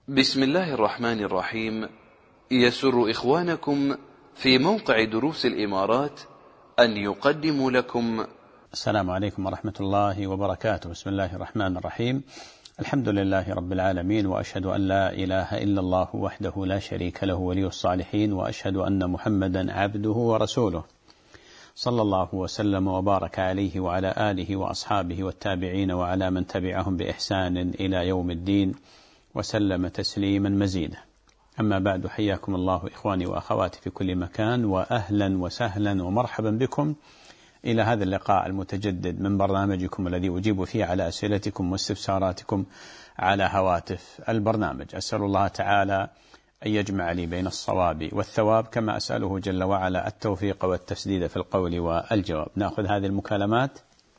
بسم الله الرحمن الرحيم. يسر إخوانكم في موقع دروس الإمارات أن يقدموا لكم. السلام عليكم ورحمة الله وبركاته. بسم الله الرحمن الرحيم. الحمد لله رب العالمين، وأشهد أن لا إله إلا الله وحده لا شريك له ولي الصالحين، وأشهد أن محمدا عبده ورسوله، صلى الله وسلم وبارك عليه وعلى آله وأصحابه والتابعين وعلى من تبعهم بإحسان إلى يوم الدين، وسلم تسليما مزيدا. أما بعد، حياكم الله إخواني وأخواتي في كل مكان، وأهلا وسهلا ومرحبا بكم إلى هذا اللقاء المتجدد من برنامجكم الذي أجيب فيه على أسئلتكم واستفساراتكم على هواتف البرنامج. أسأل الله تعالى أن يجمع لي بين الصواب والثواب، كما أسأله جل وعلا التوفيق والتسديد في القول والجواب. نأخذ هذه المكالمات.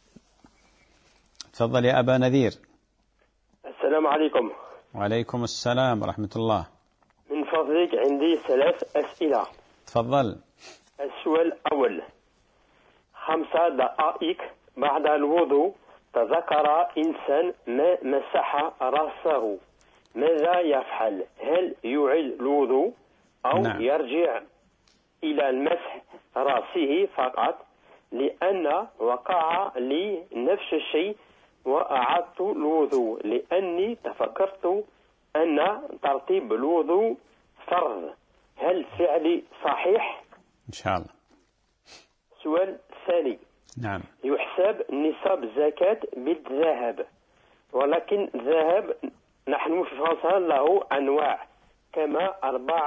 تفضل يا أبا نذير. السلام عليكم. وعليكم السلام ورحمة الله. من فضلك عندي 3 أسئلة. تفضل. السؤال الأول: 5 دقائق بعد الوضوء تذكر إنسان ما مسح رأسه، ماذا يفعل؟ هل يعيد الوضوء أو نعم. يرجع إلى المسح رأسه فقط؟ لأن وقع لي نفس الشيء وأعدت الوضوء، لأني تفكرت أن ترتيب الوضوء فرض. هل فعلي صحيح؟ إن شاء الله. سؤال ثاني: نعم. يحسب نصاب الزكاة بالذهب، ولكن الذهب نحن في فرنسا له أنواع، كما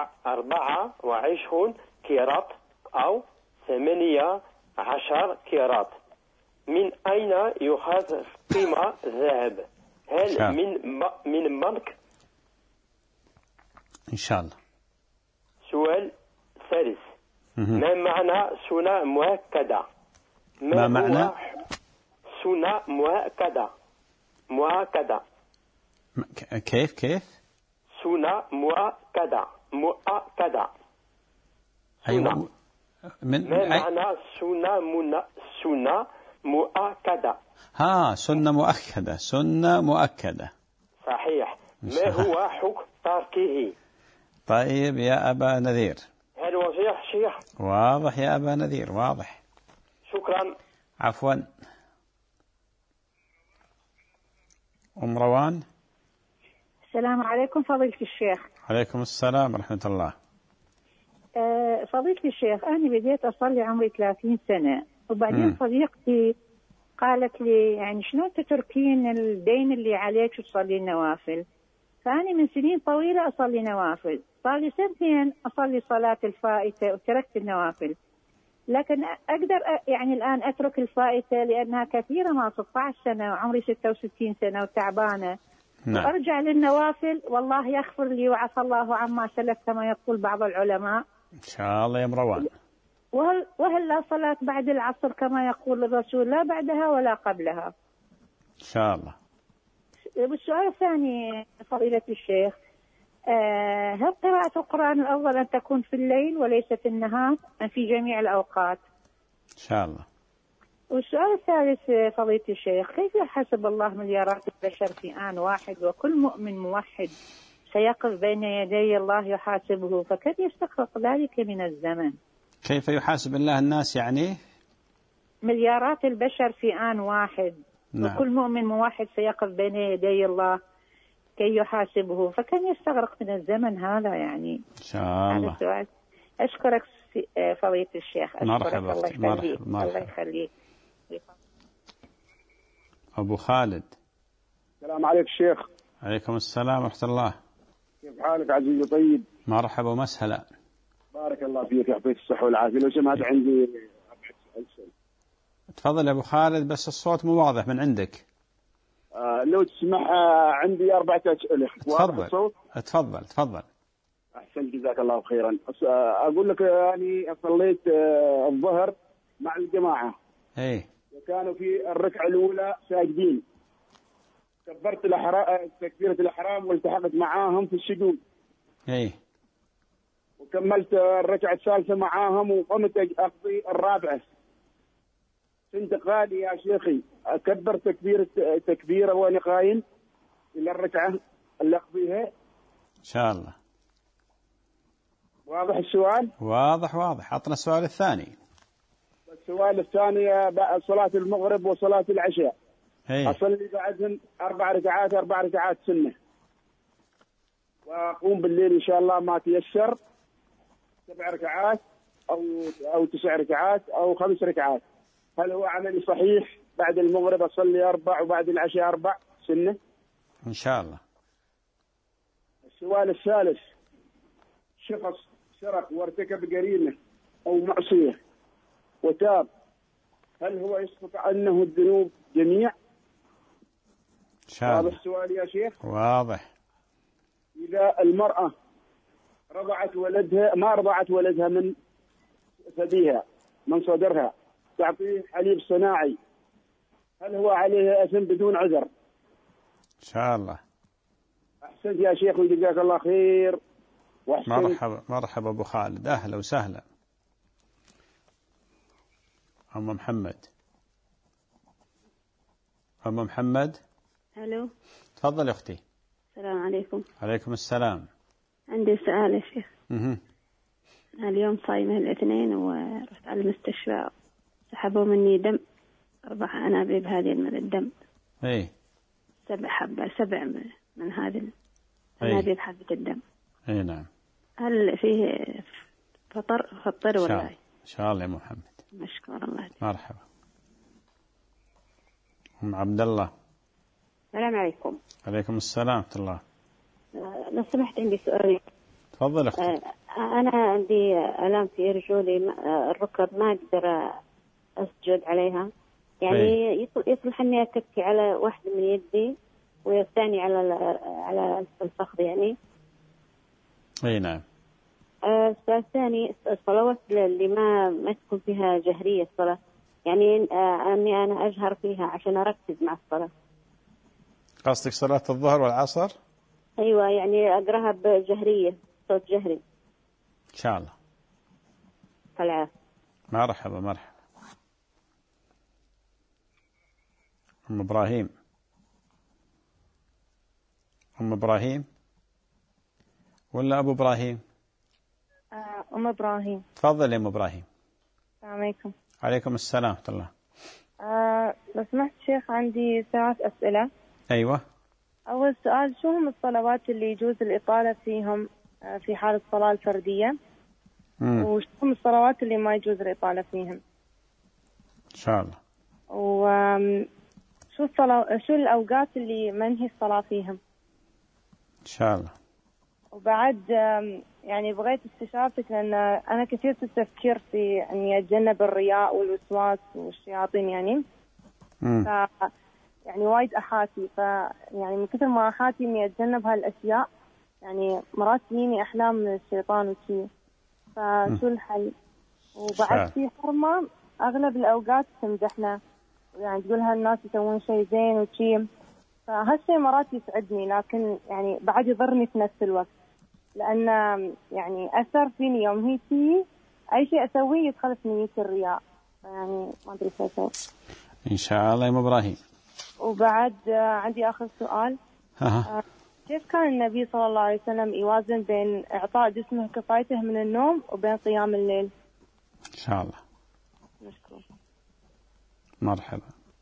24 كيرات أو 18 كيرات. من أين يؤخذ قيمة الذهب؟ هل من بنك؟ إن شاء الله. سؤال ثالث: ما معنى سنة مؤكدة؟ ما معنى سنة مؤكدة؟ كيف سنة مؤكدة. أيوة. ما معنى سنة مؤكدة؟ سنة مؤكدة. صحيح. ما هو حكم تركه؟ طيب يا أبا نذير. هل واضح شيخ؟ واضح يا أبا نذير، واضح. شكرا. عفوا. أم روان. السلام عليكم فضيلة الشيخ. عليكم السلام ورحمة الله. فضيلة الشيخ، أنا بديت أصلي عمري 30 سنة، وبعدين صديقتي قالت لي يعني شلون تتركين الدين اللي عليك وتصلي النوافل؟ فأنا من سنين طويلة أصلي نوافل، صار لي 2 سنين أصلي صلاة الفائتة وتركت النوافل، لكن أقدر يعني الآن أترك الفائتة لأنها كثيرة، ما 16 سنة وعمري 66 سنة وتعبانة. نعم. وأرجع للنوافل والله يغفر لي وعفى الله عما سلف كما يقول بعض العلماء. إن شاء الله يا مروان. وهل لا صلاة بعد العصر كما يقول الرسول، لا بعدها ولا قبلها؟ إن شاء الله. والسؤال الثاني فضيلة الشيخ: هل قراءة القرآن الأفضل أن تكون في الليل وليس في النهار أم في جميع الأوقات؟ إن شاء الله. والسؤال الثالث فضيلة الشيخ: كيف يحاسب الله مليارات البشر في آن واحد، وكل مؤمن موحد سيقف بين يدي الله يحاسبه، فكيف يستغرق ذلك من الزمن؟ كيف يحاسب الله الناس يعني؟ مليارات البشر في آن واحد. نعم. وكل مؤمن موحد سيقف بين يدي الله كي يحاسبه، فكم يستغرق من الزمن هذا يعني؟ إن شاء الله. هذا السؤال. أشكرك فضيلة الشيخ. مرحبا. الله يخليك. مرحبا. الله يخليك. أبو خالد. السلام عليك الشيخ. عليكم السلام ورحمة الله. كيف حالك عزيزي؟ طيب. مرحبا ومسهلا. بارك الله فيك، يعطيك الصحة والعافية. لو سمحت عندي سؤال. تفضل يا أبو خالد، بس الصوت مو واضح من عندك. لو تسمح عندي 4 أسئلة. تفضل. تفضل. أحسن، جزاك الله خيرا. أقول لك يعني صليت الظهر مع الجماعة. إيه. وكانوا في الركعة الأولى ساجدين، كبرت تكبيرة الإحرام والتحقت معاهم في السجود. إيه. وكملت الركعة الثالثة معاهم وقمت أقضي الرابعة. في انتقالي يا شيخي أكبر تكبيرة وأنا قايم إلى الركعة اللي أقضيها، شاء الله. واضح السؤال؟ واضح. عطنا السؤال الثاني. السؤال الثاني بعد صلاة المغرب وصلاة العشاء أصلي بعدهم 4 ركعات سنة، وأقوم بالليل إن شاء الله ما تيسر 7 ركعات أو 9 ركعات أو 5 ركعات. هل هو عملي صحيح بعد المغرب أصلي 4 وبعد العشاء 4 سنة؟ إن شاء الله. السؤال الثالث، شخص سرق وارتكب جريمة أو معصية وتاب، هل هو يسقط عنه الذنوب جميع؟ إن شاء الله. واضح السؤال يا شيخ؟ واضح. إذا المرأة رضعت ولدها ما رضعت ولدها من ثديها من صدرها تعطيه حليب صناعي، هل هو عليه إثم بدون عذر؟ إن شاء الله. أحسنت يا شيخ وجزاك الله خير. مرحبا أبو خالد، أهلا وسهلا. أم محمد. الو. تفضل أختي. السلام عليكم. عليكم السلام. عندي سؤال يا شيخ. اليوم صايمة الاثنين ورحت على المستشفى، سحبوا مني دم 4 أنابيب هذه من الدم. 7 من هذه الأنابيب حبة الدم. نعم. هل فيه فطر ولا؟ إن شاء الله يا محمد. مشكور الله. مرحبا. أم عبد الله. السلام عليكم. عليكم السلام ورحمة الله. لو سمحت عندي سؤال. تفضل أختي. أنا عندي آلام في رجولي، الركب ما أقدر أسجد عليها، يعني يصلح إني أتكي على واحدة من يدي والثاني على الفخذ يعني. نعم. السؤال الثاني، الصلوات اللي ما تكون فيها جهرية الصلاة، يعني أني أنا أجهر فيها عشان أركز مع الصلاة. قصدك صلاة الظهر والعصر؟ أيوة، يعني أقرأها بجهرية، صوت جهري. إن شاء الله. العافية. مرحبا. أم إبراهيم ولا أبو إبراهيم؟ أم إبراهيم. تفضل يا أم إبراهيم. السلام عليكم. عليكم السلام ورحمة الله. لو سمحت شيخ عندي 3 أسئلة. أيوة. أول سؤال، شو هم الصلوات اللي يجوز الإطالة فيهم في حال الصلاة الفردية؟ وشو هم الصلوات اللي ما يجوز الإطالة فيهم؟ إن شاء الله. شو الأوقات اللي منهي الصلاة فيهم؟ إن شاء الله. وبعد يعني بغيت استشارتك، لأن أنا كثير التفكير في أني أتجنب الرياء والوسواس والشياطين يعني. يعني وايد أحاتي، يعني من كثر ما أحاتي إني أتجنب هالأشياء، يعني مرات تجيني أحلام من الشيطان وشي، فشو الحل؟ وبعد في حرمة أغلب الأوقات تمدحنا، يعني تقولها الناس يسوون شيء زين وشي، فهالشيء مرات يسعدني، لكن يعني بعد يضرني في نفس الوقت، لأن يعني أثر فيني يوم هي تي أي شيء أسويه يدخل في نية الرياء، يعني ما أدري شو أسوي. إن شاء الله يا أم إبراهيم. وبعد عندي آخر سؤال. كيف كان النبي صلى الله عليه وسلم يوازن بين إعطاء جسمه كفايته من النوم وبين قيام الليل؟ إن شاء الله. مشكور. مرحبا.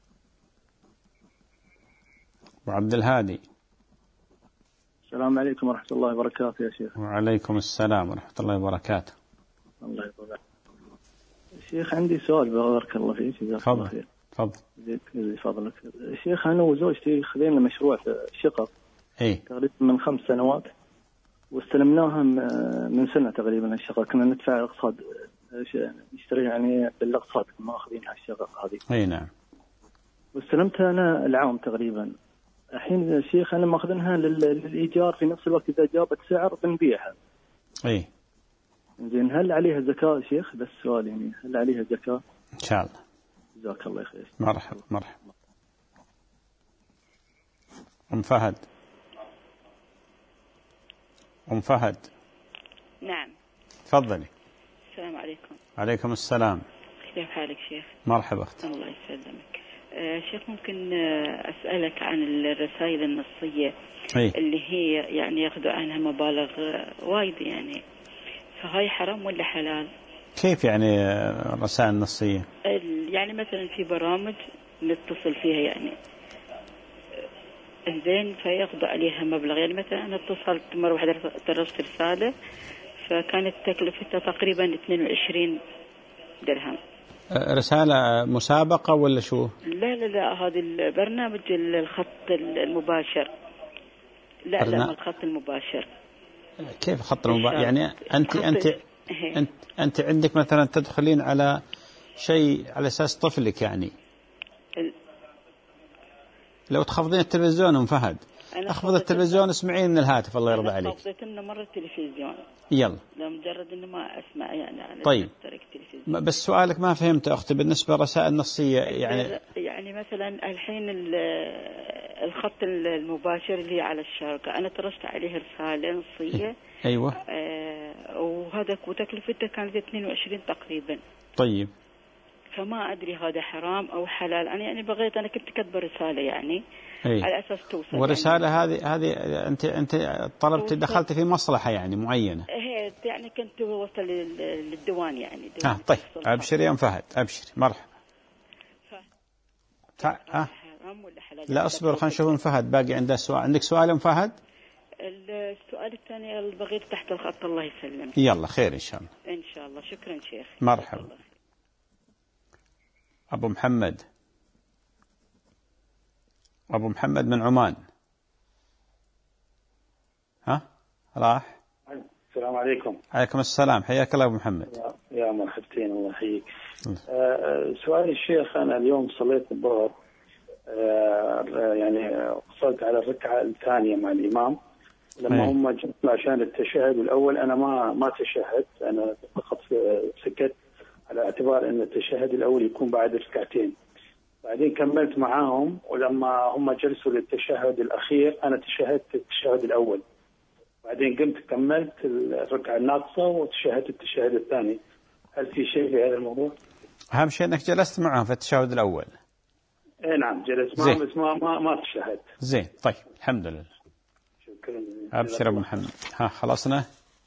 وعبد الهادي. السلام عليكم ورحمة الله وبركاته يا شيخ. وعليكم السلام ورحمة الله وبركاته. الله يطول. شيخ عندي سؤال بارك الله فيك. تفضل. زي فضلك شيخ، أنا وزوجتي خذينا مشروع في شقق تقريبا من 5 سنوات، واستلمناها من سنة تقريبا. الشقة كنا ندفع اقساط، نشتري يعني بالاقساط، ما أخذينها الشقق هذه. نعم. واستلمتها أنا العام تقريبا. الحين شيخ أنا ماخذينها للإيجار، في نفس الوقت إذا جابت سعر بنبيعها. زين، هل عليها زكاة شيخ؟ بس السؤال يعني هل عليها زكاة؟ إن شاء الله. جزاك الله خير. مرحبا. أم فهد. نعم. تفضلي. السلام عليكم. عليكم السلام. كيف حالك شيخ؟ مرحبا أختي. الله يسلمك. شيخ ممكن أسألك عن الرسائل النصية اللي هي يعني ياخذوا عنها مبالغ وايد يعني، فهاي حرام ولا حلال؟ كيف يعني الرسائل النصية؟ يعني مثلا في برامج نتصل فيها يعني انزين فياخذوا عليها مبلغ، يعني مثلا أنا اتصلت مرة واحدة درست رسالة فكانت تكلفتها تقريبا 22 درهم. رسالة مسابقة ولا شو؟ لا هذا البرنامج الخط المباشر. لا الخط المباشر. كيف خط المباشر؟ يعني أنت عندك مثلا تدخلين على شيء على أساس طفلك يعني. لو تخفضين التلفزيون أم فهد، أخفض التلفزيون اسمعين من الهاتف الله يرضى عليك. خفضت إنه مرة التلفزيون. يلا. لمجرد إنه ما أسمع يعني على طيب. بس سؤالك ما فهمت أختي بالنسبة للرسائل النصية يعني مثلا الحين الخط المباشر اللي على الشارقة أنا ترشت عليه رسالة نصية. أيوة. وهذا وتكلفته كانت 22 تقريبا. طيب. فما أدري هذا حرام أو حلال. أنا يعني بغيت أنا كنت كاتبة رسالة يعني على أساس توصل. ورسالة يعني هذه أنت طلبت دخلت في مصلحة يعني معينة. يعني كنت وصل للديوان يعني. طيب أبشر يا أم فهد أبشر مرحبا. لا أصبر خلينا نشوف أم فهد باقي عنده سؤال. عندك سؤال أم فهد؟ السؤال الثاني اللي بغيت تحت الخط. الله يسلمك. يلا خير إن شاء الله. إن شاء الله. شكرا شيخ. مرحبا. أبو محمد من عمان. راح. السلام عليكم. عليكم السلام، حياك الله أبو محمد. يا مرحبتين الله يحييك. سؤالي الشيخ، أنا اليوم صليت الظهر يعني وصلت على الركعة الثانية مع الإمام. لما هم جلسوا عشان التشهد الأول أنا ما تشهدت، أنا فقط سكت على اعتبار أن التشهد الأول يكون بعد ركعتين. بعدين كملت معاهم، ولما هم جلسوا للتشهد الأخير أنا تشهدت التشهد الأول. بعدين قمت كملت الركعة الناقصة وتشهدت التشهد الثاني. هل في شيء في هذا الموضوع؟ أهم شيء أنك جلست معهم في التشهد الأول. نعم جلست معهم بس ما تشهدت. زين طيب الحمد لله. شكرا. أبشر أبو محمد. خلصنا.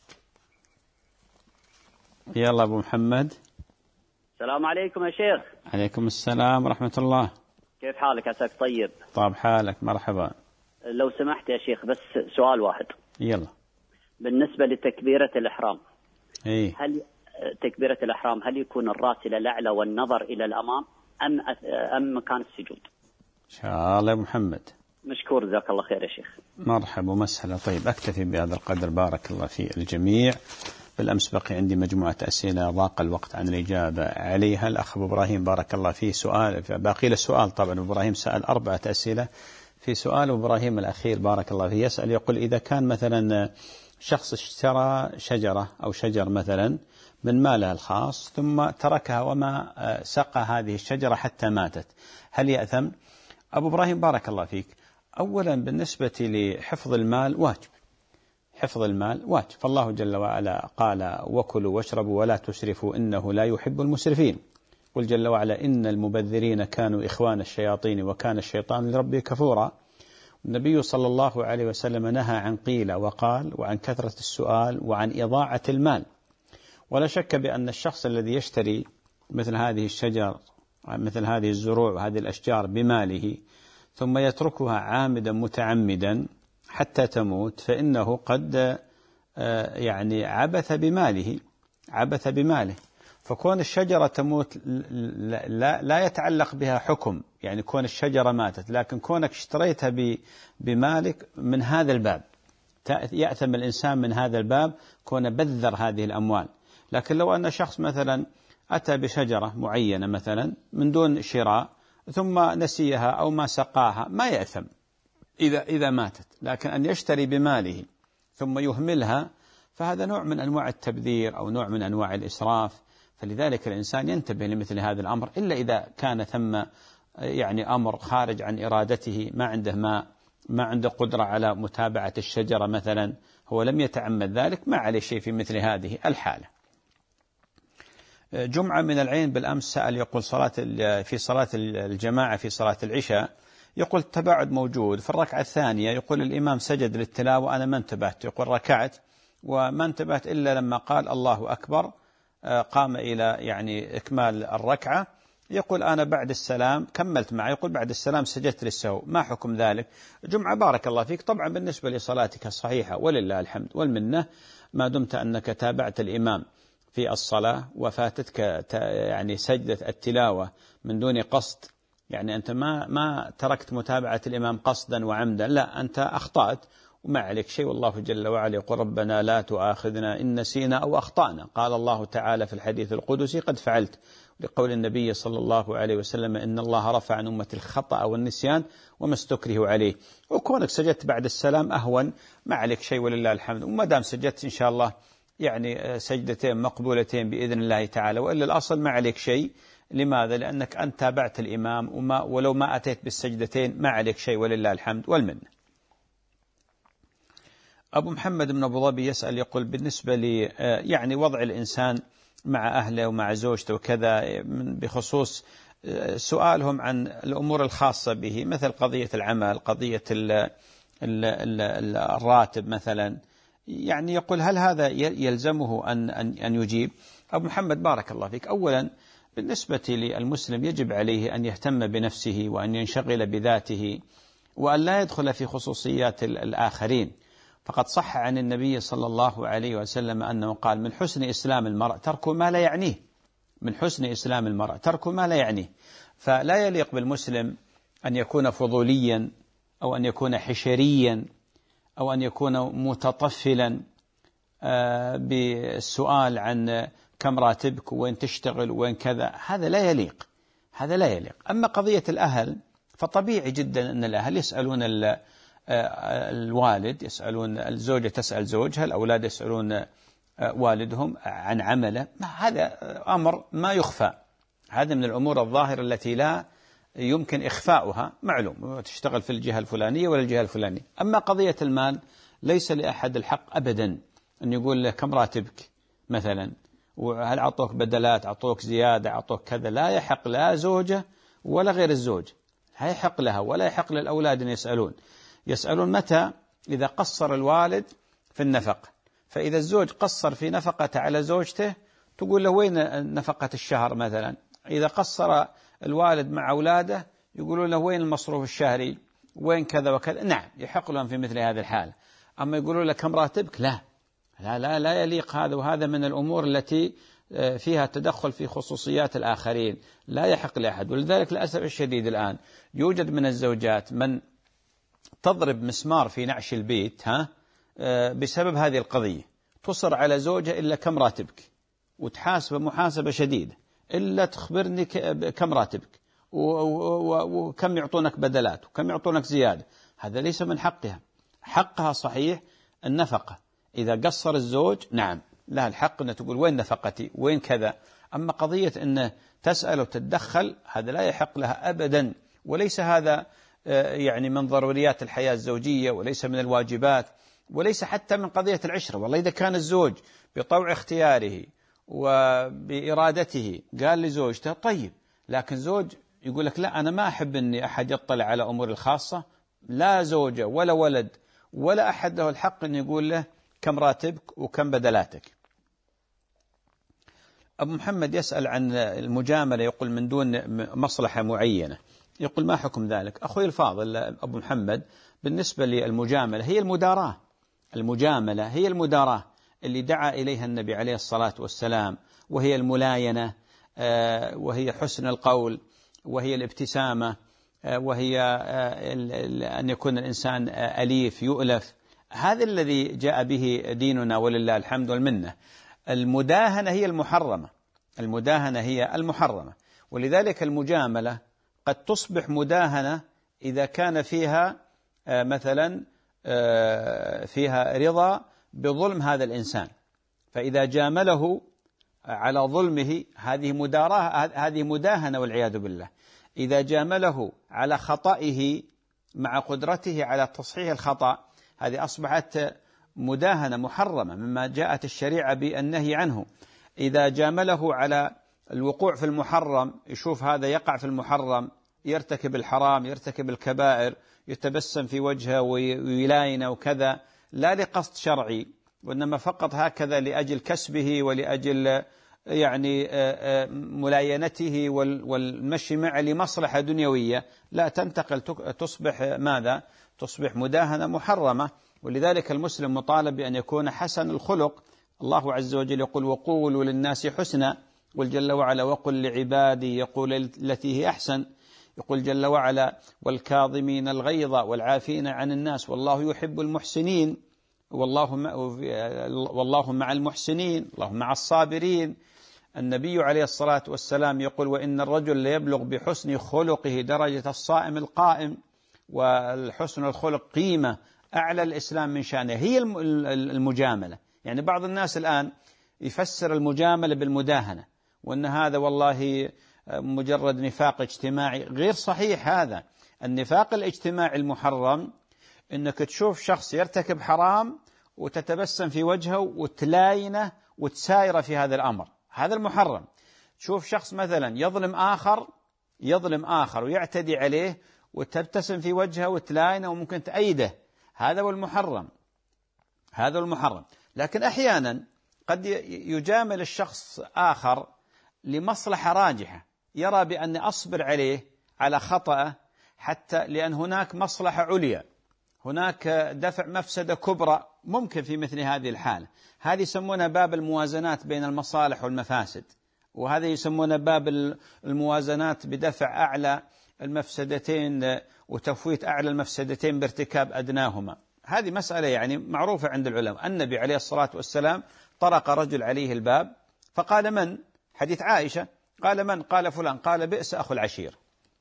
يلا أبو محمد. السلام عليكم يا شيخ. عليكم السلام ورحمة الله. كيف حالك؟ عساك طيب. طاب حالك مرحبا. لو سمحت يا شيخ بس سؤال واحد. يلا. بالنسبة لتكبيرة الإحرام. هل تكبيرة الإحرام هل يكون الرأس إلى الأعلى والنظر إلى الأمام أم مكان السجود؟ إن شاء الله يا محمد. مشكور جزاك الله خير يا شيخ. مرحبا ومسهلا. طيب أكتفي بهذا القدر بارك الله في الجميع. بالأمس بقي عندي مجموعة أسئلة ضاق الوقت عن الإجابة عليها. الأخ أبو إبراهيم بارك الله فيه سؤال باقي له سؤال. طبعا أبو إبراهيم سأل 4 أسئلة. في سؤال أبو إبراهيم الأخير بارك الله فيه يسأل يقول إذا كان مثلا شخص اشترى شجرة أو شجر مثلا من ماله الخاص ثم تركها وما سقى هذه الشجرة حتى ماتت، هل يأثم؟ أبو إبراهيم بارك الله فيك، أولا بالنسبة لحفظ المال واجب، حفظ المال واجب، فالله جل وعلا قال وكلوا واشربوا ولا تسرفوا إنه لا يحب المسرفين، قل جل وعلا إن المبذرين كانوا إخوان الشياطين وكان الشيطان لربه كفورا. النبي صلى الله عليه وسلم نهى عن قيل وقال وعن كثرة السؤال وعن إضاعة المال. ولا شك بأن الشخص الذي يشتري مثل هذه الشجر مثل هذه الزروع وهذه الأشجار بماله ثم يتركها عامدا متعمدا حتى تموت فإنه قد يعني عبث بماله. فكون الشجرة تموت لا يتعلق بها حكم، يعني كون الشجرة ماتت، لكن كونك اشتريتها بمالك من هذا الباب يأثم الإنسان من هذا الباب كون بذر هذه الأموال. لكن لو أن شخص مثلا أتى بشجرة معينة مثلا من دون شراء ثم نسيها أو ما سقاها ما يأثم إذا ماتت، لكن أن يشتري بماله ثم يهملها فهذا نوع من أنواع التبذير أو نوع من أنواع الإسراف. فلذلك الإنسان ينتبه لمثل هذا الأمر، إلا إذا كان ثم يعني أمر خارج عن إرادته، ما عنده قدرة على متابعة الشجرة مثلا، هو لم يتعمد ذلك، ما عليه شيء في مثل هذه الحالة. جمعة من العين بالأمس سأل يقول في صلاة الجماعة في صلاة العشاء، يقول التباعد موجود في الركعة الثانية، يقول الإمام سجد للتلاوة أنا ما انتبهت، يقول ركعت وما انتبهت إلا لما قال الله أكبر قام إلى يعني إكمال الركعة، يقول أنا بعد السلام كملت معه، يقول بعد السلام سجدت للسهو، ما حكم ذلك؟ جمعة بارك الله فيك، طبعا بالنسبة لصلاتك الصحيحة ولله الحمد والمنة ما دمت أنك تابعت الإمام في الصلاة وفاتتك يعني سجدة التلاوة من دون قصد، يعني أنت ما تركت متابعة الإمام قصدا وعمدا، لا أنت أخطأت وما عليك شيء، والله جل وعلا يقول ربنا لا تؤاخذنا إن نسينا أو أخطأنا، قال الله تعالى في الحديث القدسي قد فعلت، لقول النبي صلى الله عليه وسلم إن الله رفع عن أمة الخطأ والنسيان وما استكره عليه، وكونك سجدت بعد السلام أهون، ما عليك شيء ولله الحمد، وما دام سجدت إن شاء الله يعني سجدتين مقبولتين بإذن الله تعالى، وإلا الأصل ما عليك شيء. لماذا؟ لأنك أنت تابعت الإمام ولو ما أتيت بالسجدتين ما عليك شيء ولله الحمد والمنة. أبو محمد بن أبو ظبي يسأل يقول بالنسبة لي يعني وضع الإنسان مع أهله ومع زوجته وكذا، بخصوص سؤالهم عن الأمور الخاصة به مثل قضية العمل، قضية الراتب مثلا، يعني يقول هل هذا يلزمه أن يجيب؟ أبو محمد بارك الله فيك، أولا بالنسبة للمسلم يجب عليه أن يهتم بنفسه وأن ينشغل بذاته وأن لا يدخل في خصوصيات الآخرين، فقد صح عن النبي صلى الله عليه وسلم أنه قال من حسن إسلام المرء ترك ما لا يعنيه، من حسن إسلام المرء ترك ما لا يعنيه، فلا يليق بالمسلم أن يكون فضوليا أو أن يكون حشريا أو أن يكون متطفلا بالسؤال عن كم راتبك وين تشتغل وين كذا، هذا لا يليق، هذا لا يليق. أما قضية الأهل فطبيعي جدا أن الأهل يسألون الوالد، يسألون الزوجة تسأل زوجها، الأولاد يسألون والدهم عن عمله، هذا أمر ما يخفى، هذا من الأمور الظاهرة التي لا يمكن إخفاؤها، معلوم تشتغل في الجهة الفلانية ولا الجهة الفلانية. أما قضية المال ليس لأحد الحق أبدا أن يقول له كم راتبك مثلا، وهل أعطوك بدلات، أعطوك زيادة، أعطوك كذا، لا يحق لا زوجة ولا غير الزوج، لا يحق لها ولا يحق للأولاد أن يسألون متى إذا قصر الوالد في النفقة، فإذا الزوج قصر في نفقته على زوجته تقول له وين نفقة الشهر مثلا، إذا قصر الوالد مع أولاده يقولون له وين المصروف الشهري وين كذا وكذا، نعم يحق لهم في مثل هذه الحالة. أما يقولون له كم راتبك، لا لا لا لا يليق هذا، وهذا من الأمور التي فيها تدخل في خصوصيات الآخرين، لا يحق لأحد. ولذلك للأسف الشديد الآن يوجد من الزوجات من تضرب مسمار في نعش البيت بسبب هذه القضية، تصر على زوجها إلا كم راتبك، وتحاسب محاسبة شديدة إلا تخبرني كم راتبك وكم يعطونك بدلات وكم يعطونك زيادة، هذا ليس من حقها. حقها صحيح النفقة، إذا قصر الزوج نعم لها الحق أن تقول وين نفقتي وين كذا، أما قضية أن تسأل وتتدخل هذا لا يحق لها أبدا، وليس هذا يعني من ضروريات الحياة الزوجية، وليس من الواجبات، وليس حتى من قضية العشرة. والله إذا كان الزوج بطوع اختياره وبإرادته قال لزوجته طيب، لكن زوج يقول لك لا أنا ما أحب أني أحد يطلع على أمور الخاصة، لا زوجة ولا ولد ولا أحد له الحق أن يقول له كم راتبك وكم بدلاتك. أبو محمد يسأل عن المجاملة، يقول من دون مصلحة معينة، يقول ما حكم ذلك؟ أخوي الفاضل أبو محمد، بالنسبة للمجاملة هي المداراة، المجاملة هي المداراة اللي دعا إليها النبي عليه الصلاة والسلام، وهي الملاينة، وهي حسن القول، وهي الابتسامة، وهي أن يكون الإنسان أليف يؤلف، هذا الذي جاء به ديننا ولله الحمد والمنة. المداهنة هي المحرمة، المداهنة هي المحرمة، ولذلك المجاملة قد تصبح مداهنة إذا كان فيها مثلا فيها رضا بظلم هذا الإنسان، فإذا جامله على ظلمه هذه مداراة، هذه مداهنة والعياذ بالله. إذا جامله على خطئه مع قدرته على تصحيح الخطأ هذه أصبحت مداهنة محرمة مما جاءت الشريعة بالنهي عنه. إذا جامله على الوقوع في المحرم، يشوف هذا يقع في المحرم، يرتكب الحرام، يرتكب الكبائر، يتبسم في وجهه ويلاينه وكذا، لا لقصد شرعي، وإنما فقط هكذا لأجل كسبه ولأجل يعني ملاينته والمشي معه لمصلحة دنيوية، لا، تنتقل تصبح ماذا؟ تصبح مداهنة محرمة. ولذلك المسلم مطالب بأن يكون حسن الخلق. الله عز وجل يقول: وقولوا للناس حسنا، يقول جل وعلا: وقل لعبادي يقول التي هي أحسن، يقول جل وعلا: والكاظمين الغيظ والعافين عن الناس والله يحب المحسنين، والله مع المحسنين، الله مع الصابرين. النبي عليه الصلاة والسلام يقول: وإن الرجل ليبلغ بحسن خلقه درجة الصائم القائم. والحسن الخلق قيمة أعلى الإسلام من شأنه، هي المجاملة. يعني بعض الناس الآن يفسر المجاملة بالمداهنة، وأن هذا والله مجرد نفاق اجتماعي. غير صحيح هذا. النفاق الاجتماعي المحرم أنك تشوف شخص يرتكب حرام وتتبسم في وجهه وتلاينه وتسايره في هذا الأمر، هذا المحرم. تشوف شخص مثلا يظلم آخر ويعتدي عليه وتبتسم في وجهه وتلاينه وممكن تأيده، هذا هو المحرم، هذا المحرم. لكن أحيانا قد يجامل الشخص آخر لمصلحة راجحة، يرى بأن أصبر عليه على خطأه حتى لأن هناك مصلحة عليا، هناك دفع مفسدة كبرى ممكن في مثل هذه الحالة. هذه يسمونها باب الموازنات بين المصالح والمفاسد، وهذا يسمونه باب الموازنات بدفع أعلى المفسدتين وتفويت أعلى المفسدتين بارتكاب أدناهما. هذه مسألة يعني معروفة عند العلماء. النبي عليه الصلاة والسلام طرق رجل عليه الباب فقال: من؟ حديث عائشة، قال: من؟ قال: فلان. قال: بئس أخو العشير،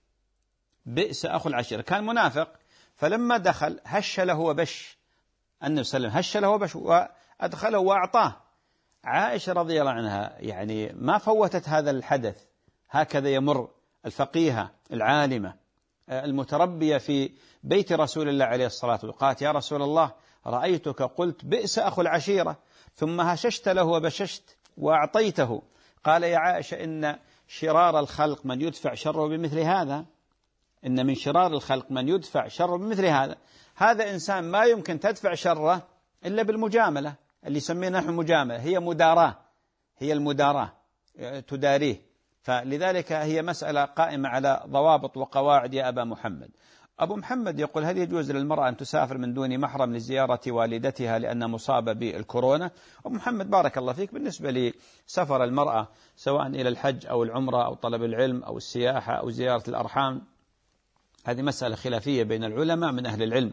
بئس أخو العشير. كان منافق، فلما دخل هش له وبش، النبي صلى الله عليه وسلم هش له وبش وأدخله وأعطاه. عائشة رضي الله عنها يعني ما فوتت هذا الحدث، هكذا يمر الفقيهة العالمة المتربية في بيت رسول الله عليه الصلاة والسلام، قالت: يا رسول الله، رأيتك قلت بئس أخو العشيرة، ثم هششت له وبششت وأعطيته. قال: يا عائشة، إن شرار الخلق من يدفع شره بمثل هذا، إن من شرار الخلق من يدفع شره بمثل هذا. هذا إنسان ما يمكن تدفع شره إلا بالمجاملة، اللي يسمينا نحن مجاملة، هي مداراة، هي المداراة، تداريه. فلذلك هي مسألة قائمة على ضوابط وقواعد. يا أبا محمد، أبو محمد يقول: هل يجوز للمرأة أن تسافر من دون محرم لزيارة والدتها لأنها مصابة بالكورونا؟ أبو محمد بارك الله فيك، بالنسبة لسفر المرأة سواء إلى الحج أو العمرة أو طلب العلم أو السياحة أو زيارة الأرحام، هذه مسألة خلافية بين العلماء. من أهل العلم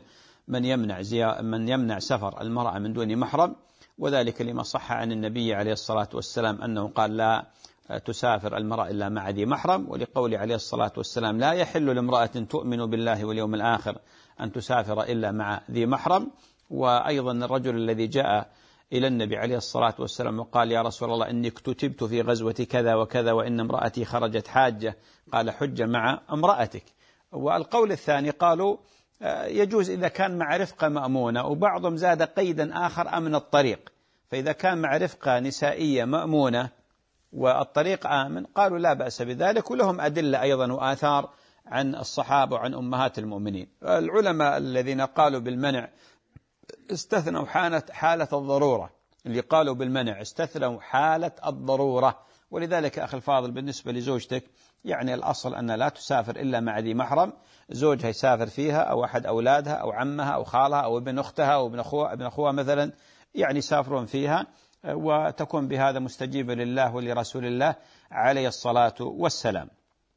من يمنع سفر المرأة من دون محرم، وذلك لما صح عن النبي عليه الصلاة والسلام أنه قال: لا تسافر المرأة إلا مع ذي محرم، ولقول عليه الصلاة والسلام: لا يحل لامرأة تؤمن بالله واليوم الآخر أن تسافر إلا مع ذي محرم. وأيضا الرجل الذي جاء إلى النبي عليه الصلاة والسلام وقال: يا رسول الله، إني اكتتبت في غزوة كذا وكذا وإن امرأتي خرجت حاجة، قال: حج مع امرأتك. والقول الثاني قالوا يجوز إذا كان مع رفقة مأمونة، وبعضهم زاد قيدا آخر: أمن الطريق. فإذا كان مع رفقة نسائية مأمونة والطريق آمن قالوا لا بأس بذلك، ولهم أدلة أيضا وآثار عن الصحابة وعن أمهات المؤمنين. العلماء الذين قالوا بالمنع استثنوا حالة الضرورة، اللي قالوا بالمنع استثنوا حالة الضرورة. ولذلك أخي الفاضل، بالنسبة لزوجتك يعني الأصل أن لا تسافر إلا مع ذي محرم، زوجها يسافر فيها أو أحد أولادها أو عمها أو خالها أو ابن أختها أو ابن أخوها مثلا، يعني يسافرون فيها، وتكون بهذا مستجيبة لله ولرسول الله عليه الصلاة والسلام.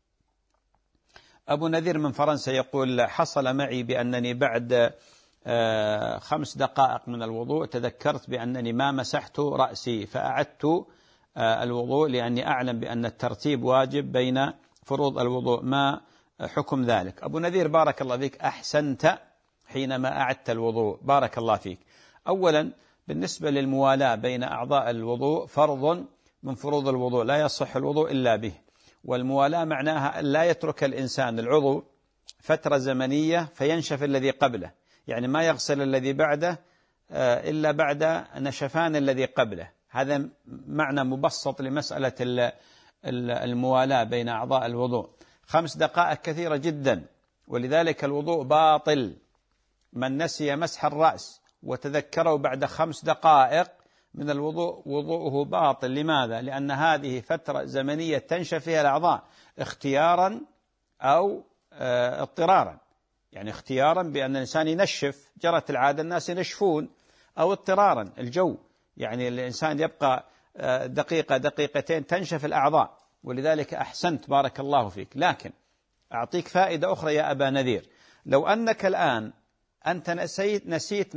أبو نذير من فرنسا يقول: حصل معي بأنني بعد 5 دقائق من الوضوء تذكرت بأنني ما مسحت رأسي، فأعدت الوضوء لأني أعلم بأن الترتيب واجب بين فروض الوضوء، ما حكم ذلك؟ أبو نذير بارك الله فيك، أحسنت حينما أعدت الوضوء، بارك الله فيك. أولا بالنسبة للموالاة بين أعضاء الوضوء فرض من فروض الوضوء، لا يصح الوضوء إلا به. والموالاة معناها لا يترك الإنسان العضو فترة زمنية فينشف الذي قبله، يعني ما يغسل الذي بعده إلا بعد نشفان الذي قبله، هذا معنى مبسط لمسألة الموالاة بين أعضاء الوضوء. 5 دقائق كثيرة جدا، ولذلك الوضوء باطل. من نسي مسح الرأس وتذكره بعد 5 دقائق من الوضوء وضوءه باطل. لماذا؟ لأن هذه فترة زمنية تنشف فيها الأعضاء اختيارا أو اضطرارا. يعني اختيارا بأن الإنسان ينشف، جرت العادة الناس ينشفون، أو اضطرارا الجو، يعني الإنسان يبقى دقيقة دقيقتين تنشف الأعضاء. ولذلك أحسنت بارك الله فيك. لكن أعطيك فائدة أخرى يا أبا نذير. لو أنك الآن أنت نسيت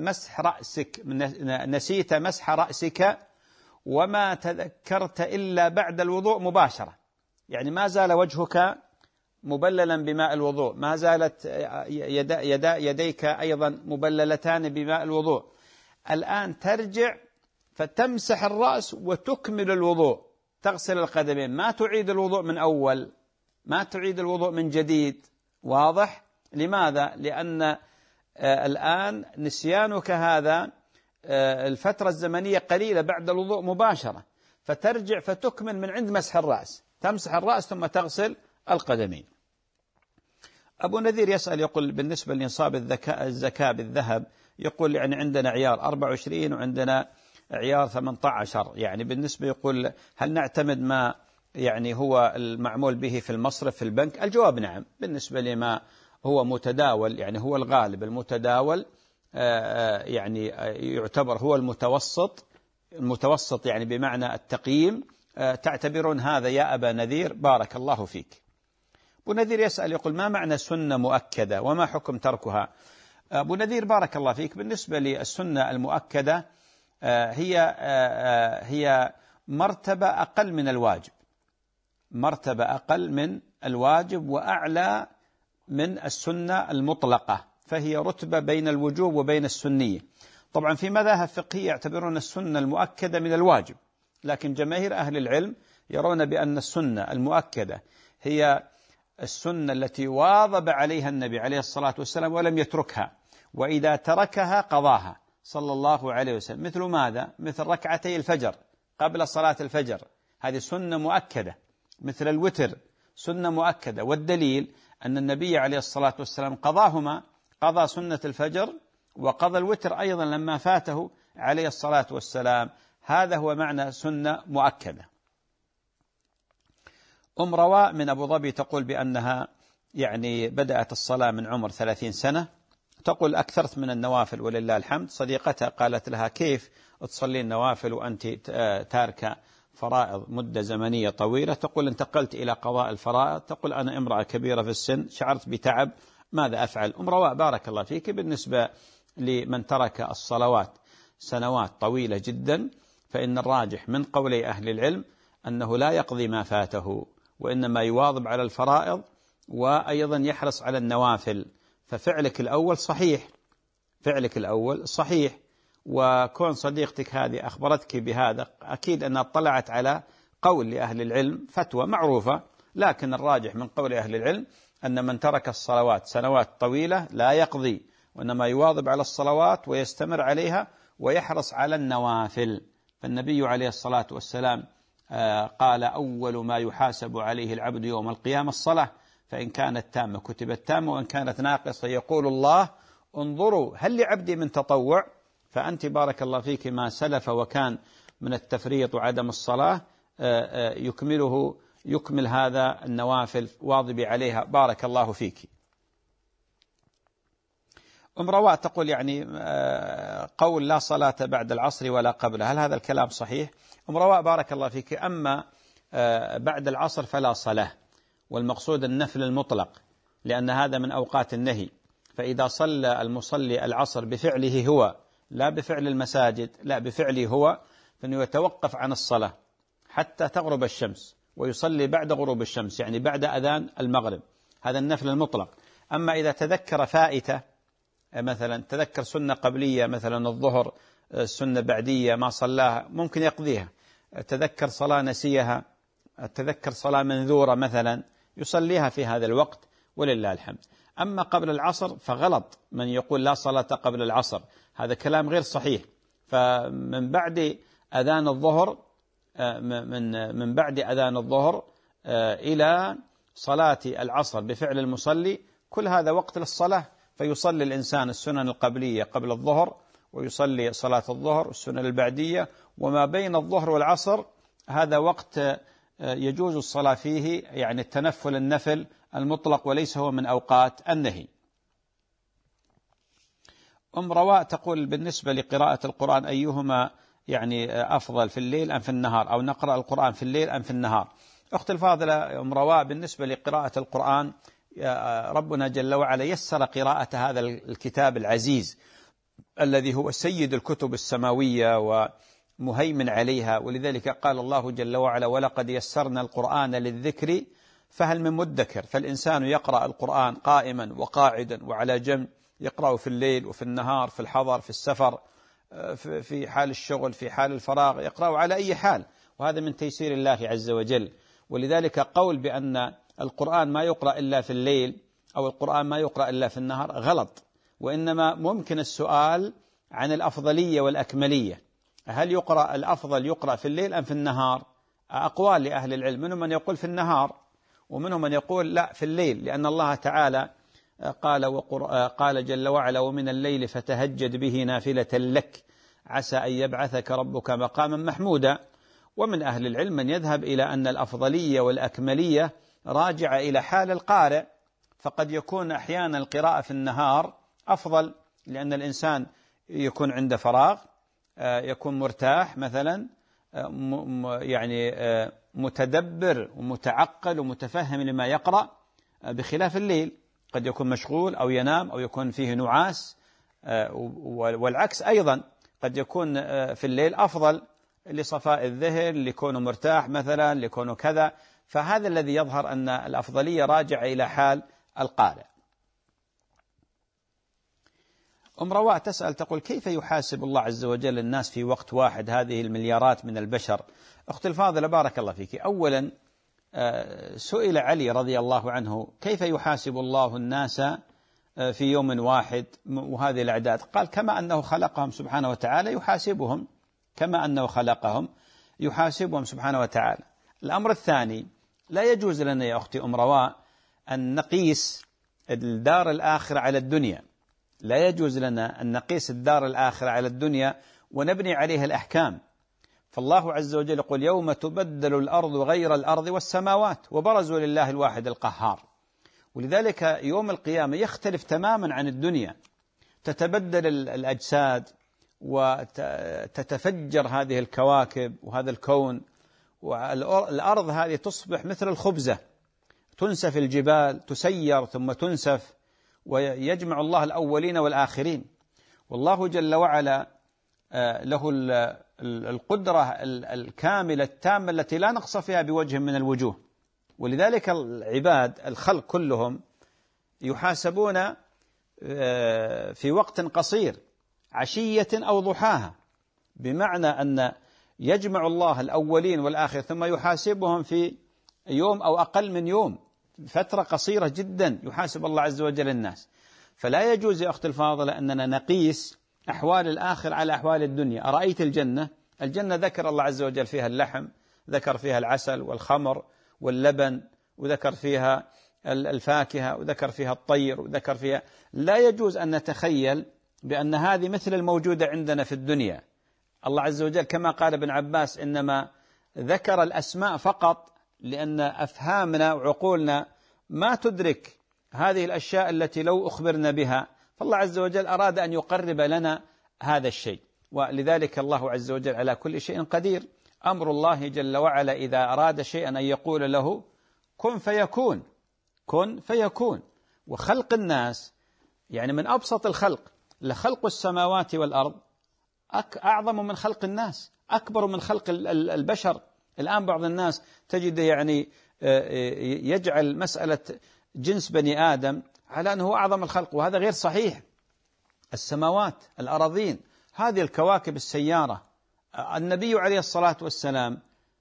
مسح رأسك وما تذكرت إلا بعد الوضوء مباشرة، يعني ما زال وجهك مبللا بماء الوضوء، ما زالت يديك أيضا مبللتان بماء الوضوء، الآن ترجع فتمسح الرأس وتكمل الوضوء، تغسل القدمين، ما تعيد الوضوء من أول، ما تعيد الوضوء من جديد. واضح؟ لماذا؟ لأن الآن نسيانك هذا الفترة الزمنية قليلة بعد الوضوء مباشرة، فترجع فتكمل من عند مسح الرأس، تمسح الرأس ثم تغسل القدمين. أبو نذير يسأل يقول بالنسبة لنصاب الزكاة بالذهب، يقول يعني عندنا عيار 24 وعندنا عيار 18، يعني بالنسبة يقول هل نعتمد ما يعني هو المعمول به في المصرف في البنك؟ الجواب نعم. بالنسبة لما هو متداول، يعني هو الغالب المتداول، يعني يعتبر هو المتوسط يعني بمعنى التقييم، تعتبرون هذا يا أبا نذير بارك الله فيك. أبو نذير يسأل يقول ما معنى سنة مؤكدة وما حكم تركها؟ أبو نذير بارك الله فيك، بالنسبة للسنة المؤكدة هي مرتبة أقل من الواجب، مرتبة أقل من الواجب وأعلى من السنة المطلقة، فهي رتبة بين الوجوب وبين السنية. طبعا في مذاهب فقهية يعتبرون السنة المؤكدة من الواجب، لكن جماهير أهل العلم يرون بأن السنة المؤكدة هي السنة التي واظب عليها النبي عليه الصلاة والسلام ولم يتركها، وإذا تركها قضاها صلى الله عليه وسلم. مثل ماذا؟ مثل ركعتي الفجر قبل صلاة الفجر، هذه سنة مؤكدة. مثل الوتر سنة مؤكدة، والدليل أن النبي عليه الصلاة والسلام قضاهما، قضى سنة الفجر وقضى الوتر أيضا لما فاته عليه الصلاة والسلام. هذا هو معنى سنة مؤكدة. رواء من أبو ظبي تقول بأنها يعني بدأت الصلاة من عمر 30 سنة، تقول أكثرت من النوافل ولله الحمد. صديقتها قالت لها كيف تصلين النوافل وأنت تاركة فرائض مدة زمنية طويلة؟ تقول انتقلت إلى قضاء الفرائض. تقول أنا امرأة كبيرة في السن، شعرت بتعب، ماذا أفعل؟ رواء بارك الله فيك، بالنسبة لمن ترك الصلوات سنوات طويلة جدا فإن الراجح من قولي أهل العلم أنه لا يقضي ما فاته، وإنما يواظب على الفرائض وأيضا يحرص على النوافل. ففعلك الأول صحيح، فعلك الأول صحيح، وكون صديقتك هذه أخبرتك بهذا أكيد أنها اطلعت على قول لأهل العلم، فتوى معروفة. لكن الراجح من قول أهل العلم أن من ترك الصلوات سنوات طويلة لا يقضي، وإنما يواظب على الصلوات ويستمر عليها ويحرص على النوافل. فالنبي عليه الصلاة والسلام قال أول ما يحاسب عليه العبد يوم القيامة الصلاة، فإن كانت تامة كتبت تامة وإن كانت ناقصة يقول الله انظروا هل لعبدي من تطوع؟ فأنت بارك الله فيك ما سلف وكان من التفريط وعدم الصلاة يكمل هذا النوافل واظبي عليها بارك الله فيك. رواء تقول يعني قول لا صلاة بعد العصر ولا قبله، هل هذا الكلام صحيح؟ رواء بارك الله فيك، أما بعد العصر فلا صلاة، والمقصود النفل المطلق، لأن هذا من أوقات النهي. فإذا صلى المصلي العصر بفعله هو لا بفعل المساجد، لا بفعله هو، فإنه يتوقف عن الصلاة حتى تغرب الشمس ويصلي بعد غروب الشمس، يعني بعد أذان المغرب، هذا النفل المطلق. أما إذا تذكر فائتة، مثلا تذكر سنة قبلية مثلا الظهر، سنة بعدية ما صلاها ممكن يقضيها، تذكر صلاة نسيها، تذكر صلاة منذورة مثلا يصليها في هذا الوقت ولله الحمد. أما قبل العصر فغلط من يقول لا صلاة قبل العصر، هذا كلام غير صحيح. فمن بعد أذان الظهر من بعد أذان الظهر إلى صلاة العصر بفعل المصلي، كل هذا وقت للصلاة، فيصلي الإنسان السنن القبلية قبل الظهر، ويصلي صلاة الظهر والسنن البعدية، وما بين الظهر والعصر هذا وقت يجوز الصلاة فيه، يعني التنفل النفل المطلق وليس هو من أوقات النهي. أم رواء تقول بالنسبة لقراءة القرآن أيهما يعني أفضل في الليل أم في النهار، أو نقرأ القرآن في الليل أم في النهار؟ أخت الفاضلة أم رواء، بالنسبة لقراءة القرآن ربنا جل وعلا يسر قراءة هذا الكتاب العزيز الذي هو سيد الكتب السماوية ومهيمن عليها، ولذلك قال الله جل وعلا ولقد يسرنا القرآن للذكر فهل من مدكر. فالإنسان يقرأ القرآن قائما وقاعدا وعلى جنب، يقرأ في الليل وفي النهار، في الحضر، في السفر، في حال الشغل، في حال الفراغ، يقرأ على أي حال، وهذا من تيسير الله عز وجل. ولذلك قول بأن القرآن ما يقرأ إلا في الليل أو القرآن ما يقرأ إلا في النهار غلط، وإنما ممكن السؤال عن الأفضلية والأكملية، هل يقرأ الأفضل يقرأ في الليل أم في النهار؟ أقوال لأهل العلم، منهم من يقول في النهار ومنهم من يقول لا في الليل، لأن الله تعالى قال جل وعلا ومن الليل فتهجد به نافلة لك عسى أن يبعثك ربك مقاما محمودا. ومن أهل العلم من يذهب إلى أن الأفضلية والأكملية راجعة إلى حال القارئ، فقد يكون أحيانا القراءة في النهار أفضل، لأن الإنسان يكون عنده فراغ، يكون مرتاح مثلا، يعني متدبر ومتعقل ومتفهم لما يقرأ، بخلاف الليل قد يكون مشغول أو ينام أو يكون فيه نعاس، والعكس أيضا قد يكون في الليل أفضل لصفاء الذهن، لكونه مرتاح مثلا، لكونه كذا. فهذا الذي يظهر أن الأفضلية راجعة إلى حال القارئ. أم رواء تسأل تقول كيف يحاسب الله عز وجل الناس في وقت واحد هذه المليارات من البشر؟ أختي الفاضلة بارك الله فيك، أولا سئل علي رضي الله عنه كيف يحاسب الله الناس في يوم واحد وهذه الأعداد؟ قال كما أنه خلقهم سبحانه وتعالى يحاسبهم، كما أنه خلقهم يحاسبهم سبحانه وتعالى. الأمر الثاني، لا يجوز لنا يا أختي أم رواء أن نقيس الدار الآخرة على الدنيا، لا يجوز لنا أن نقيس الدار الآخرة على الدنيا ونبني عليها الأحكام. فالله عز وجل يقول يوم تبدل الأرض غير الأرض والسماوات وبرزوا لله الواحد القهار. ولذلك يوم القيامة يختلف تماما عن الدنيا، تتبدل الأجساد وتتفجر هذه الكواكب وهذا الكون، والأرض هذه تصبح مثل الخبزة، تنسف الجبال، تسير ثم تنسف، ويجمع الله الأولين والآخرين. والله جل وعلا له القدرة الكاملة التامة التي لا نقص فيها بوجه من الوجوه. ولذلك العباد الخلق كلهم يحاسبون في وقت قصير، عشية أو ضحاها، بمعنى أن يجمع الله الأولين والآخر ثم يحاسبهم في يوم أو أقل من يوم، فترة قصيرة جدا يحاسب الله عز وجل الناس. فلا يجوز يا أختي الفاضلة أننا نقيس أحوال الآخر على أحوال الدنيا. أرأيت الجنة ذكر الله عز وجل فيها اللحم، ذكر فيها العسل والخمر واللبن، وذكر فيها الفاكهة، وذكر فيها الطير، وذكر فيها. لا يجوز أن نتخيل بأن هذه مثل الموجودة عندنا في الدنيا. الله عز وجل كما قال ابن عباس إنما ذكر الأسماء فقط لأن أفهامنا وعقولنا ما تدرك هذه الأشياء التي لو أخبرنا بها، فالله عز وجل أراد أن يقرب لنا هذا الشيء. ولذلك الله عز وجل على كل شيء قدير. أمر الله جل وعلا إذا أراد شيئا أن يقول له كن فيكون، كن فيكون. وخلق الناس يعني من أبسط الخلق، لخلق السماوات والأرض أعظم من خلق الناس، أكبر من خلق البشر. الآن بعض الناس تجد يعني يجعل مسألة جنس بني آدم على أنه أعظم الخلق، وهذا غير صحيح. السماوات، الأراضين، هذه الكواكب السيارة. النبي عليه الصلاة والسلام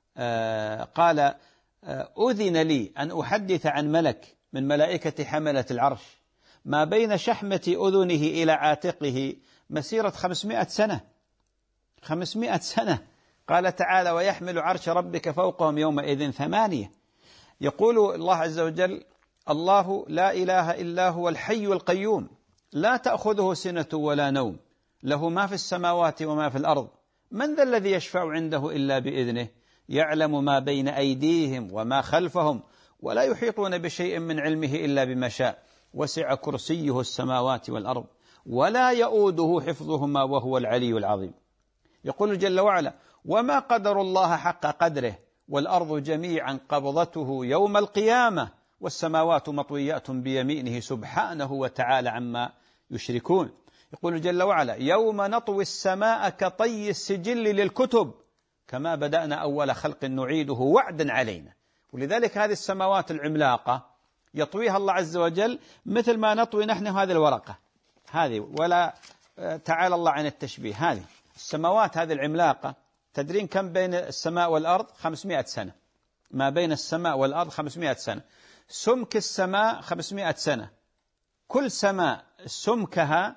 قال أذن لي أن أحدث عن ملك من ملائكة حملة العرش ما بين شحمة أذنه إلى عاتقه مسيرة 500 سنة. 500 سنة قال تعالى ويحمل عرش ربك فوقهم يومئذ 8. يقول الله عز وجل الله لا إله إلا هو الحي القيوم لا تأخذه سنة ولا نوم له ما في السماوات وما في الأرض من ذا الذي يشفع عنده إلا بإذنه يعلم ما بين أيديهم وما خلفهم ولا يحيطون بشيء من علمه إلا بما شاء وسع كرسيه السماوات والأرض ولا يؤوده حفظهما وهو العلي العظيم. يقول جل وعلا وما قدر الله حق قدره والأرض جميعا قبضته يوم القيامة والسماوات مطويات بيمينه سبحانه وتعالى عما يشركون. يقول جل وعلا يوم نطوي السماء كطي السجل للكتب كما بدأنا أول خلق نعيده وعدا علينا. ولذلك هذه السماوات العملاقة يطويها الله عز وجل مثل ما نطوي نحن هذه الورقة هذه، ولا تعالى الله عن التشبيه. هذه السماوات هذه العملاقة تدرين كم بين السماء والأرض؟ 500 سنة. ما بين السماء والأرض 500 سنة. سمك السماء 500 سنة. كل سماء سمكها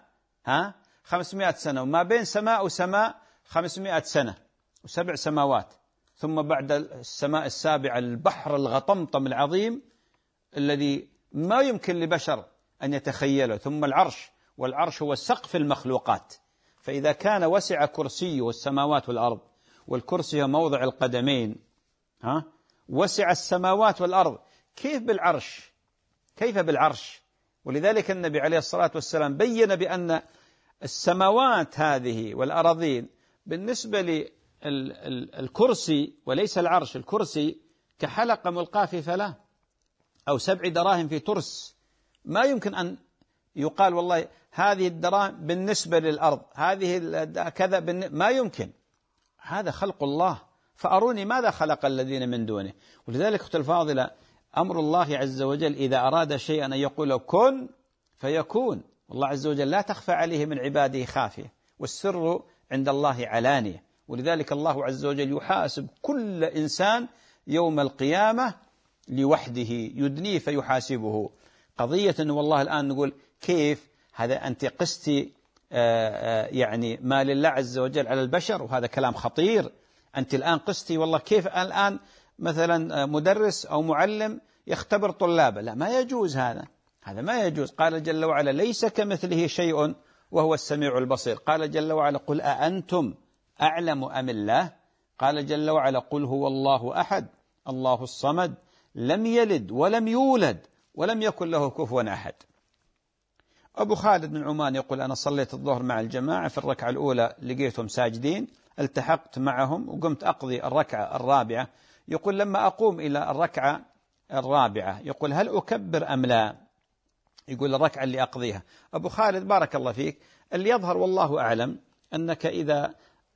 500 سنة، وما بين سماء وسماء 500 سنة و7 سماوات. ثم بعد السماء السابعة البحر الغطمطم العظيم الذي ما يمكن لبشر أن يتخيله. ثم العرش، والعرش هو سقف المخلوقات. فإذا كان وسع كرسيه السماوات والأرض، والكرسي هو موضع القدمين، وسع السماوات والأرض، كيف بالعرش؟ كيف بالعرش؟ ولذلك النبي عليه الصلاة والسلام بين بأن السماوات هذه والأراضين بالنسبة للكرسي وليس العرش، الكرسي كحلقة ملقاة في فلاة أو 7 دراهم في ترس. ما يمكن أن يقال والله هذه الدراهم بالنسبة للأرض، هذه كذا ما يمكن. هذا خلق الله، فأروني ماذا خلق الذين من دونه. ولذلك أختي الفاضلة أمر الله عز وجل إذا أراد شيئا أن يقول كن فيكون. والله عز وجل لا تخفى عليه من عباده خافية، والسر عند الله علانية. ولذلك الله عز وجل يحاسب كل إنسان يوم القيامة لوحده، يدنيه فيحاسبه. قضية والله الآن نقول كيف هذا أنت قستي يعني ما لله عز وجل على البشر، وهذا كلام خطير. أنت الآن قستي والله كيف الآن مثلا مدرس أو معلم يختبر طلابه، لا ما يجوز هذا ما يجوز. قال جل وعلا ليس كمثله شيء وهو السميع البصير. قال جل وعلا قل أأنتم أعلم أم الله؟ قال جل وعلا قل هو الله أحد الله الصمد لم يلد ولم يولد ولم يكن له كفوا أحد. أبو خالد بن عمان يقول أنا صليت الظهر مع الجماعة، في الركعة الأولى لقيتهم ساجدين، التحقت معهم وقمت أقضي الركعة الرابعة. يقول لما أقوم إلى الركعة الرابعة يقول هل أكبر أم لا؟ يقول الركعة اللي أقضيها. أبو خالد بارك الله فيك، اللي يظهر والله أعلم أنك إذا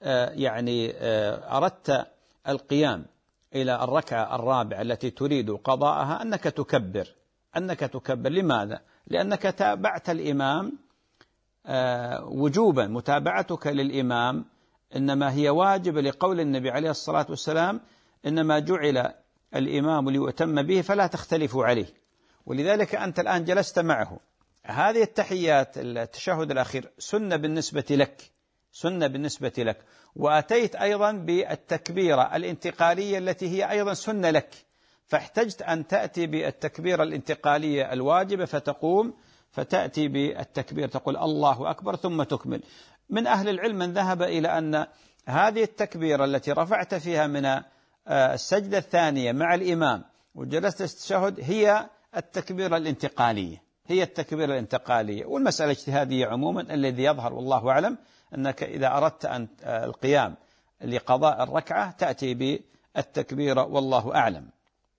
أردت القيام إلى الركعة الرابعة التي تريد قضاءها أنك تكبر. لماذا؟ لأنك تابعت الإمام وجوبا. متابعتك للإمام إنما هي واجب لقول النبي عليه الصلاة والسلام إنما جعل الإمام ليؤتم به فلا تختلفوا عليه. ولذلك أنت الآن جلست معه، هذه التحيات التشهد الأخير سنة بالنسبة لك، وأتيت أيضا بالتكبيرة الانتقالية التي هي أيضا سنة لك، فاحتجت أن تأتي بالتكبيرة الانتقالية الواجبة فتقوم فتأتي بالتكبير تقول الله أكبر ثم تكمل. من أهل العلم من ذهب إلى أن هذه التكبيرة التي رفعت فيها من السجدة الثانية مع الإمام وجلست التشهد هي التكبيرة الانتقالية، والمسألة اجتهادية عموما. الذي يظهر والله أعلم أنك إذا أردت أن القيام لقضاء الركعة تأتي بالتكبيرة والله أعلم.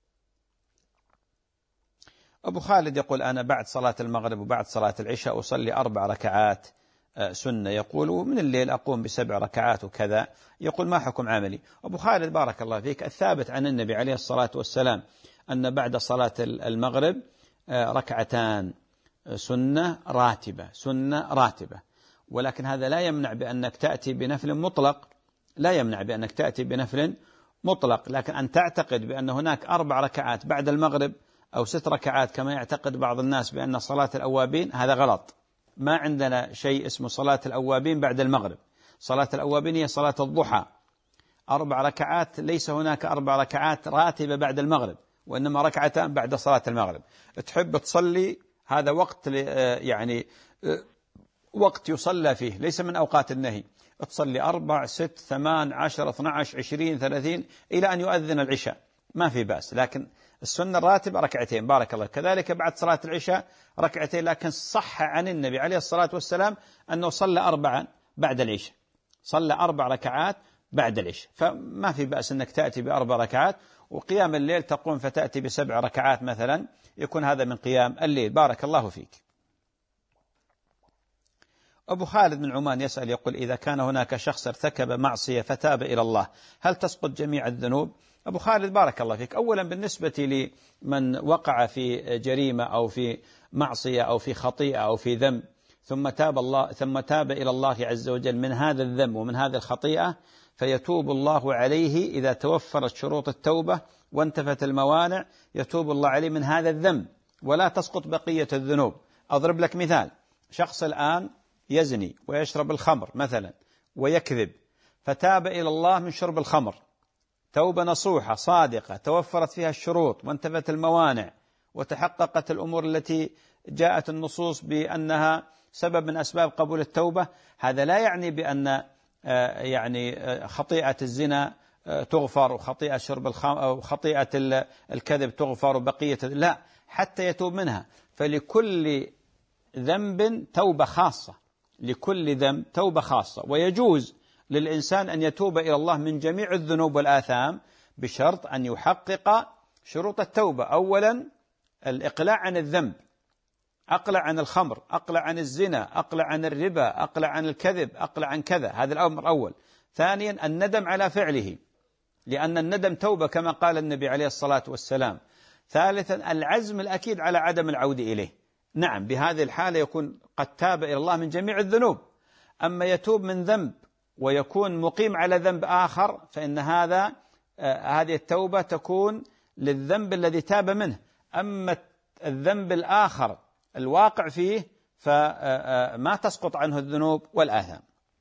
أبو خالد يقول أنا بعد صلاة المغرب وبعد صلاة العشاء أصلي 4 ركعات سنة، يقول من الليل أقوم ب7 ركعات وكذا. يقول ما حكم عملي؟ أبو خالد بارك الله فيك، الثابت عن النبي عليه الصلاة والسلام أن بعد صلاة المغرب 2 ركعتان سنة راتبة، ولكن هذا لا يمنع بأنك تأتي بنفل مطلق، لكن أن تعتقد بأن هناك 4 ركعات بعد المغرب أو 6 ركعات كما يعتقد بعض الناس بأن صلاة الأوابين، هذا غلط. ما عندنا شيء اسمه صلاة الأوابين بعد المغرب. صلاة الأوابين هي صلاة الضحى 4 ركعات ليس هناك 4 ركعات راتبة بعد المغرب، وإنما ركعتان بعد صلاة المغرب. تحب تصلي هذا وقت يعني وقت يصلى فيه، ليس من أوقات النهي. تصلي 4 6 8 10 12 20 30 إلى أن يؤذن العشاء، ما في بأس. لكن السنة الراتبة ركعتين بارك الله. كذلك بعد صلاة العشاء ركعتين، لكن صح عن النبي عليه الصلاة والسلام أنه صلى 4 بعد العشاء، صلى 4 ركعات بعد العشاء. فما في بأس أنك تأتي ب4 ركعات، وقيام الليل تقوم فتأتي ب7 ركعات مثلا، يكون هذا من قيام الليل. بارك الله فيك. أبو خالد من عمان يسأل يقول: إذا كان هناك شخص ارتكب معصية فتاب إلى الله، هل تسقط جميع الذنوب؟ أبو خالد بارك الله فيك، أولا بالنسبة لمن وقع في جريمة أو في معصية أو في خطيئة أو في ذنب ثم تاب إلى الله عز وجل من هذا الذنب ومن هذه الخطيئة، فيتوب الله عليه إذا توفرت شروط التوبة وانتفت الموانع، يتوب الله عليه من هذا الذنب ولا تسقط بقية الذنوب. أضرب لك مثال: شخص الآن يزني ويشرب الخمر مثلا ويكذب، فتاب إلى الله من شرب الخمر توبة نصوحة صادقة توفرت فيها الشروط وانتفت الموانع وتحققت الأمور التي جاءت النصوص بأنها سبب من أسباب قبول التوبة. هذا لا يعني بأن يعني خطيئة الزنا تغفر وخطيئة شرب الخمر أو خطيئة الكذب تغفر وبقية، لا، حتى يتوب منها. فلكل ذنب توبة خاصة، لكل ذنب توبة خاصة. ويجوز للإنسان أن يتوب إلى الله من جميع الذنوب والآثام بشرط أن يحقق شروط التوبة. أولا الإقلاع عن الذنب، أقلع عن الخمر، أقلع عن الزنا، أقلع عن الربا، أقلع عن الكذب، أقلع عن كذا، هذا الأمر أول. ثانيا الندم على فعله، لأن الندم توبة كما قال النبي عليه الصلاة والسلام. ثالثا العزم الأكيد على عدم العودة إليه. نعم، بهذه الحالة يكون قد تاب إلى الله من جميع الذنوب. أما يتوب من ذنب ويكون مقيم على ذنب آخر، فإن هذه التوبة تكون للذنب الذي تاب منه. أما الذنب الآخر الواقع فيه فما تسقط عنه الذنوب والآثام.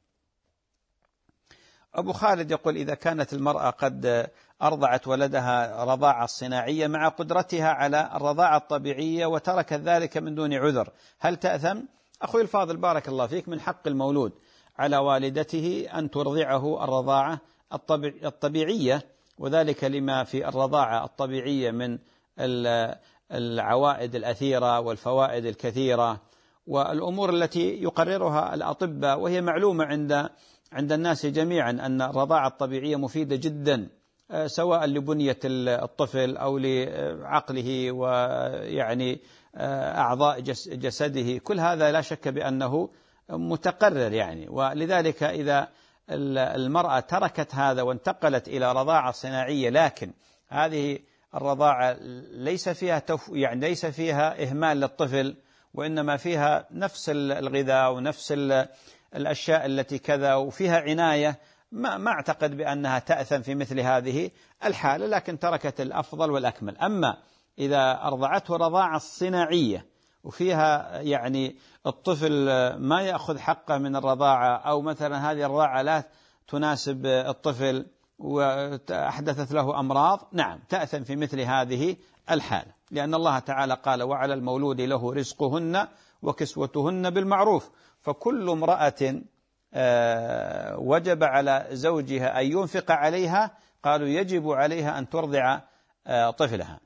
أبو خالد يقول: إذا كانت المرأة قد أرضعت ولدها رضاعة صناعية مع قدرتها على الرضاعة الطبيعية وتركت ذلك من دون عذر، هل تأثم؟ أخوي الفاضل بارك الله فيك، من حق المولود على والدته أن ترضعه الرضاعة الطبيعية، وذلك لما في الرضاعة الطبيعية من العوائد الأثيرة والفوائد الكثيرة والأمور التي يقررها الأطباء، وهي معلومة عند الناس جميعا أن الرضاعة الطبيعية مفيدة جدا، سواء لبنية الطفل أو لعقله ويعني أعضاء جسده، كل هذا لا شك بأنه متقرر يعني. ولذلك إذا المرأة تركت هذا وانتقلت إلى رضاعة صناعية، لكن هذه الرضاعة ليس فيها إهمال للطفل، وإنما فيها نفس الغذاء ونفس الأشياء التي كذا وفيها عناية، ما أعتقد بأنها تأثم في مثل هذه الحالة، لكن تركت الأفضل والأكمل. أما إذا أرضعته رضاعة صناعية وفيها يعني الطفل ما يأخذ حقه من الرضاعة، أو مثلا هذه الرضاعة لا تناسب الطفل وأحدثت له أمراض، نعم تأثم في مثل هذه الحالة، لأن الله تعالى قال: وعلى المولود له رزقهن وكسوتهن بالمعروف. فكل امرأة وجب على زوجها أن ينفق عليها، قالوا يجب عليها أن ترضع طفلها.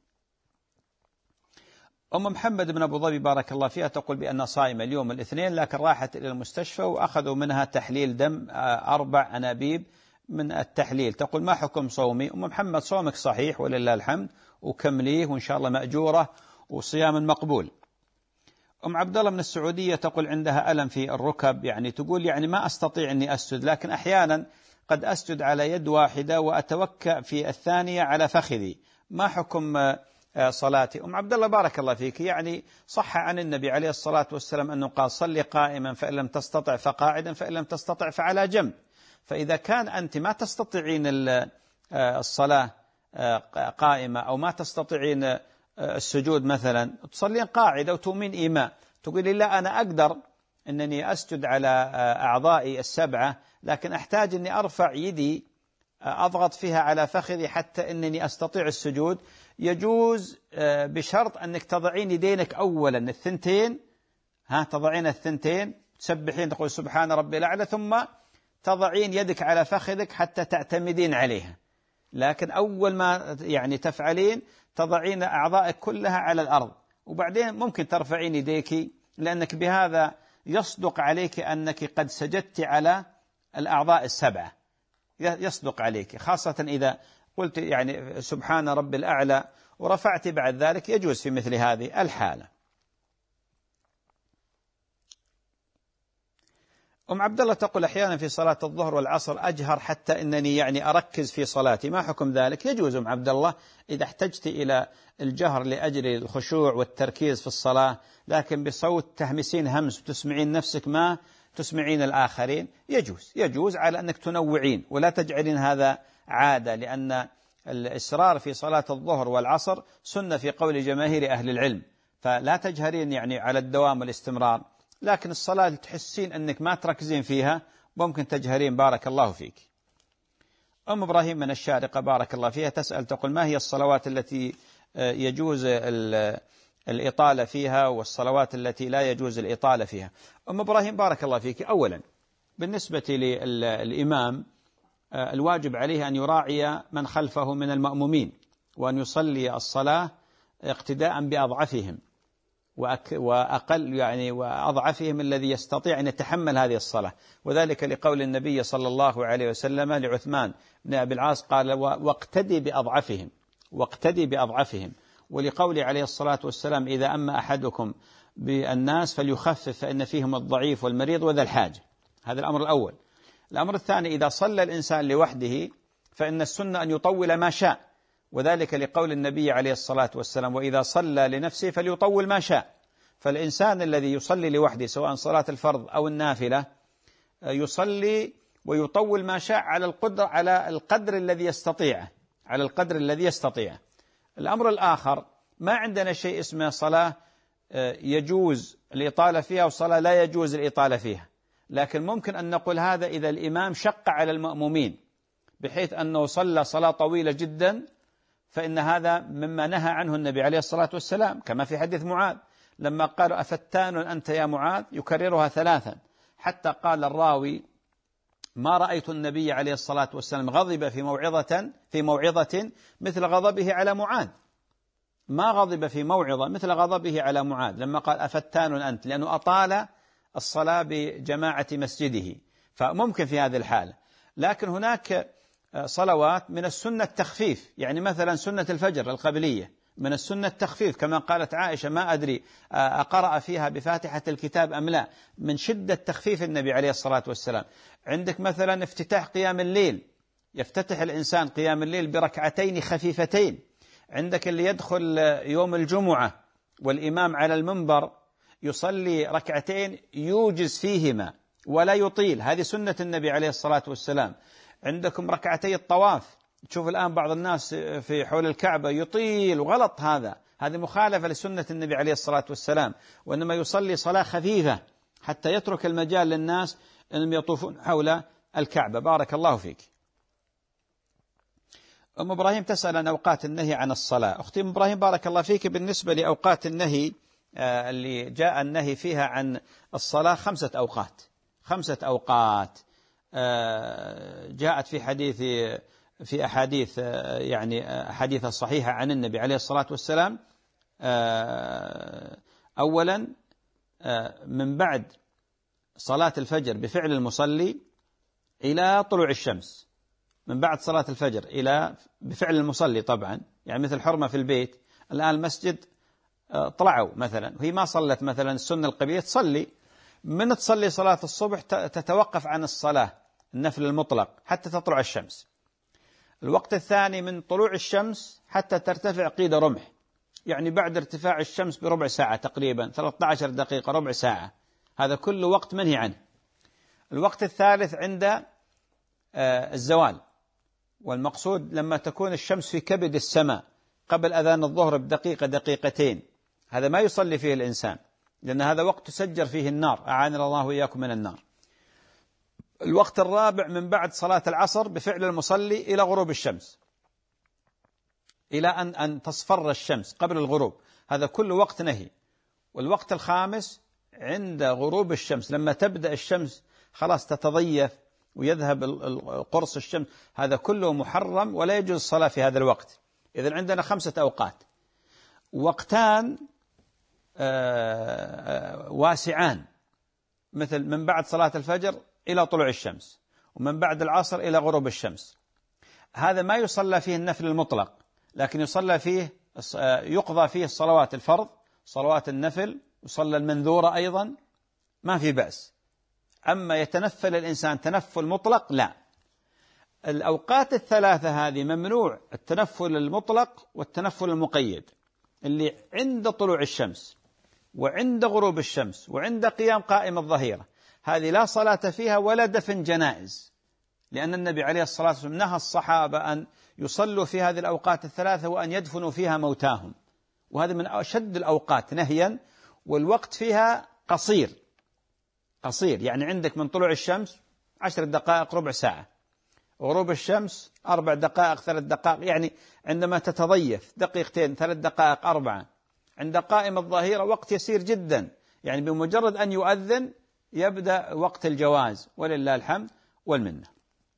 أم محمد بن أبو ظبي بارك الله فيها تقول بأن صائمة اليوم الاثنين، لكن راحت إلى المستشفى وأخذوا منها تحليل دم 4 أنابيب من التحليل. تقول: ما حكم صومي؟ أم محمد صومك صحيح ولله الحمد، وكمليه وإن شاء الله مأجورة وصيام مقبول. أم عبد الله من السعودية تقول عندها ألم في الركب، يعني تقول يعني ما أستطيع أني أسجد، لكن أحيانا قد أسجد على يد واحدة وأتوكأ في الثانية على فخذي، ما حكم صلاتي؟ أم عبد الله بارك الله فيك، يعني صح عن النبي عليه الصلاة والسلام أنه قال: صلي قائما فإن لم تستطع فقاعدا فإن لم تستطع فعلى جنب. فإذا كان أنت ما تستطيعين الصلاة قائمة أو ما تستطيعين السجود مثلا، تصلين قاعدة وتؤمن إيماء، تقولي: لا أنا أقدر أنني أسجد على أعضائي 7، لكن أحتاج أني أرفع يدي أضغط فيها على فخذي حتى أنني أستطيع السجود، يجوز بشرط أنك تضعين يدينك أولا الثنتين، تضعين الثنتين تسبحين تقول سبحان ربي الأعلى، ثم تضعين يدك على فخذك حتى تعتمدين عليها. لكن أول ما يعني تفعلين تضعين أعضائك كلها على الأرض، وبعدين ممكن ترفعين يديك، لأنك بهذا يصدق عليك أنك قد سجدت على الأعضاء السبعة، يصدق عليك، خاصة إذا قلت يعني سبحان ربي الأعلى ورفعت بعد ذلك، يجوز في مثل هذه الحالة. أم عبد الله تقول أحيانا في صلاة الظهر والعصر أجهر حتى أنني يعني أركز في صلاتي، ما حكم ذلك؟ يجوز أم عبد الله إذا احتجت إلى الجهر لأجل الخشوع والتركيز في الصلاة، لكن بصوت تهمسين همس وتسمعين نفسك ما تسمعين الآخرين، يجوز على أنك تنوعين ولا تجعلين هذا عادة، لأن الإصرار في صلاة الظهر والعصر سنة في قول جماهير أهل العلم، فلا تجهرين يعني على الدوام والاستمرار، لكن الصلاة اللي تحسين أنك ما تركزين فيها ممكن تجهرين. بارك الله فيك. أم إبراهيم من الشارقة بارك الله فيها تسأل تقول ما هي الصلوات التي يجوز الإطالة فيها والصلوات التي لا يجوز الإطالة فيها؟ أم إبراهيم بارك الله فيك، أولا بالنسبة للإمام الواجب عليه أن يراعي من خلفه من المأمومين، وأن يصلي الصلاة اقتداء بأضعفهم وأقل يعني وأضعفهم الذي يستطيع أن يتحمل هذه الصلاة، وذلك لقول النبي صلى الله عليه وسلم لعثمان بن أبي العاص قال واقتدي بأضعفهم، ولقول عليه الصلاة والسلام إذا أما أحدكم بالناس فليخفف فإن فيهم الضعيف والمريض وذا الحاجة. هذا الأمر الأول. الأمر الثاني إذا صلى الإنسان لوحده فإن السنة أن يطول ما شاء، وذلك لقول النبي عليه الصلاة والسلام وإذا صلى لنفسه فليطول ما شاء. فالإنسان الذي يصلي لوحده سواء صلاة الفرض أو النافلة يصلي ويطول ما شاء على القدر الذي يستطيعه. الأمر الآخر ما عندنا شيء اسمه صلاة يجوز الإطالة فيها وصلاة لا يجوز الإطالة فيها، لكن ممكن أن نقول هذا إذا الإمام شق على المأمومين بحيث أنه صلى صلاة طويلة جدا، فإن هذا مما نهى عنه النبي عليه الصلاة والسلام، كما في حديث معاذ لما قالوا أفتان أنت يا معاذ يكررها 3، حتى قال الراوي ما رأيت النبي عليه الصلاة والسلام غضب في موعظة مثل غضبه على معاذ، ما غضب في موعظة مثل غضبه على معاذ لما قال أفتان أنت، لأنه أطال الصلاة بجماعة مسجده، فممكن في هذه الحالة. لكن هناك صلوات من السنة التخفيف، يعني مثلا سنة الفجر القبلية من السنة التخفيف، كما قالت عائشة ما أدري أقرأ فيها بفاتحة الكتاب أم لا، من شدة تخفيف النبي عليه الصلاة والسلام. عندك مثلا افتتاح قيام الليل، يفتتح الإنسان قيام الليل بركعتين خفيفتين. عندك اللي يدخل يوم الجمعة والإمام على المنبر يصلي ركعتين يوجز فيهما ولا يطيل، هذه سنة النبي عليه الصلاة والسلام. عندكم ركعتي الطواف، تشوف الآن بعض الناس في حول الكعبة يطيل، وغلط، هذه مخالفة لسنة النبي عليه الصلاة والسلام، وإنما يصلي صلاة خفيفة حتى يترك المجال للناس أنهم يطوفون حول الكعبة. بارك الله فيك. أم إبراهيم تسأل عن أوقات النهي عن الصلاة. أختي أم إبراهيم بارك الله فيك، بالنسبة لأوقات النهي اللي جاء النهي فيها عن الصلاة 5 أوقات جاءت في أحاديث يعني أحاديث صحيحة عن النبي عليه الصلاة والسلام. أولا من بعد صلاة الفجر بفعل المصلي إلى طلوع الشمس، من بعد صلاة الفجر إلى بفعل المصلي طبعا، يعني مثل حرمة في البيت، الآن المسجد طلعوا مثلا وهي ما صلت مثلا السنة القبلية تصلي، من تصلي صلاة الصبح تتوقف عن الصلاة النفل المطلق حتى تطلع الشمس. الوقت الثاني من طلوع الشمس حتى ترتفع قيد رمح، يعني بعد ارتفاع الشمس بربع ساعة تقريبا 13 دقيقة ربع ساعة، هذا كله وقت منهي عنه. الوقت الثالث عند الزوال، والمقصود لما تكون الشمس في كبد السماء قبل أذان الظهر بدقيقة دقيقتين، هذا ما يصلي فيه الإنسان، لأن هذا وقت تسجر فيه النار، أعاننا الله وإياكم من النار. الوقت الرابع من بعد صلاة العصر بفعل المصلي إلى غروب الشمس، إلى أن تصفر الشمس قبل الغروب، هذا كله وقت نهي. والوقت الخامس عند غروب الشمس، لما تبدأ الشمس خلاص تتضيف ويذهب قرص الشمس، هذا كله محرم ولا يجوز الصلاة في هذا الوقت. إذن عندنا 5 أوقات، وقتان واسعان، مثل من بعد صلاة الفجر إلى طلوع الشمس، ومن بعد العصر إلى غروب الشمس. هذا ما يصلى فيه النفل المطلق، لكن يصلى فيه يقضى فيه الصلوات الفرض، صلوات النفل، يصلى المنذورة أيضا، ما في بأس. أما يتنفل الإنسان تنفل مطلق لا. الأوقات الثلاثة هذه ممنوع التنفل المطلق والتنفل المقيد، اللي عند طلوع الشمس وعند غروب الشمس وعند قيام قائم الظهيرة، هذه لا صلاة فيها ولا دفن جنائز، لأن النبي عليه الصلاة والسلام نهى الصحابة أن يصلوا في هذه الأوقات الثلاثة وأن يدفنوا فيها موتاهم، وهذا من أشد الأوقات نهيا. والوقت فيها قصير، يعني عندك من طلوع الشمس 10 دقائق ربع ساعة، غروب الشمس 4 دقائق 3 دقائق، يعني عندما تتضيف 2 دقيقتين 3 دقائق 4. عند قائم الظهيرة وقت يسير جدا، يعني بمجرد أن يؤذن يبدأ وقت الجواز، ولله الحمد والمنة.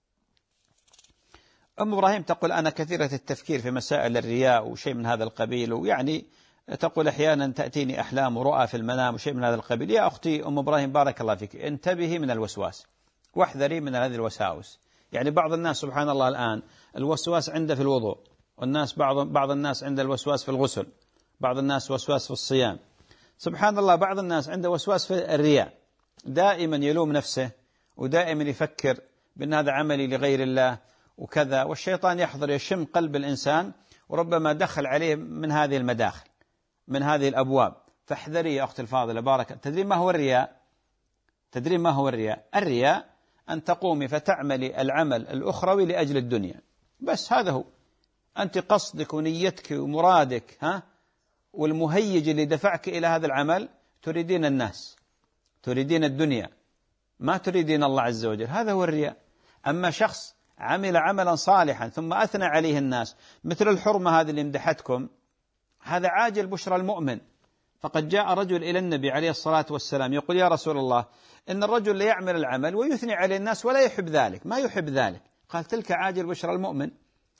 أم إبراهيم تقول أنا كثيرة التفكير في مسائل الرياء وشيء من هذا القبيل، ويعني تقول أحيانا تأتيني أحلام ورؤى في المنام وشيء من هذا القبيل. يا أختي أم إبراهيم بارك الله فيك، انتبهي من الوسواس واحذري من هذه الوساوس. يعني بعض الناس سبحان الله الآن الوسواس عنده في الوضوء، والناس بعض الناس عنده الوسواس في الغسل، بعض الناس وسواس في الصيام، سبحان الله بعض الناس عنده وسواس في الرياء، دائما يلوم نفسه ودائما يفكر بأن هذا عملي لغير الله وكذا، والشيطان يحضر يشم قلب الإنسان، وربما دخل عليه من هذه المداخل من هذه الأبواب. فاحذري يا أختي الفاضلة بارك. تدرين ما هو الرياء؟ تدرين ما هو الرياء؟ الرياء أن تقومي فتعملي العمل الأخروي لأجل الدنيا، بس هذا هو. أنت قصدك ونيتك ومرادك والمهيج اللي دفعك إلى هذا العمل تريدين الناس، تريدين الدنيا، ما تريدين الله عز وجل، هذا هو الرياء. أما شخص عمل عملا صالحا ثم أثنى عليه الناس، مثل الحرمة هذه اللي امدحتكم، هذا عاجل بشرى المؤمن. فقد جاء رجل إلى النبي عليه الصلاة والسلام يقول يا رسول الله إن الرجل لا يعمل العمل ويثني عليه الناس ولا يحب ذلك، ما يحب ذلك. قال تلك عاجل بشرى المؤمن،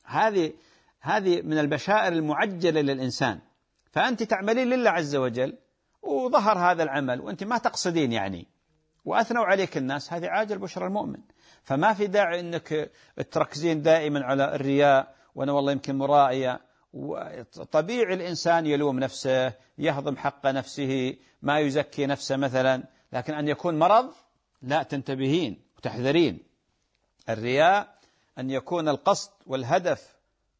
هذه من البشائر المعجلة للإنسان. فأنت تعملين لله عز وجل وظهر هذا العمل وأنت ما تقصدين يعني، وأثنوا عليك الناس، هذه عاجل بشرى المؤمن. فما في داعي أنك تركزين دائما على الرياء، وأنا والله يمكن مرائية. طبيعي الإنسان يلوم نفسه، يهضم حق نفسه، ما يزكي نفسه مثلا، لكن أن يكون مرض لا، تنتبهين وتحذرين. الرياء أن يكون القصد والهدف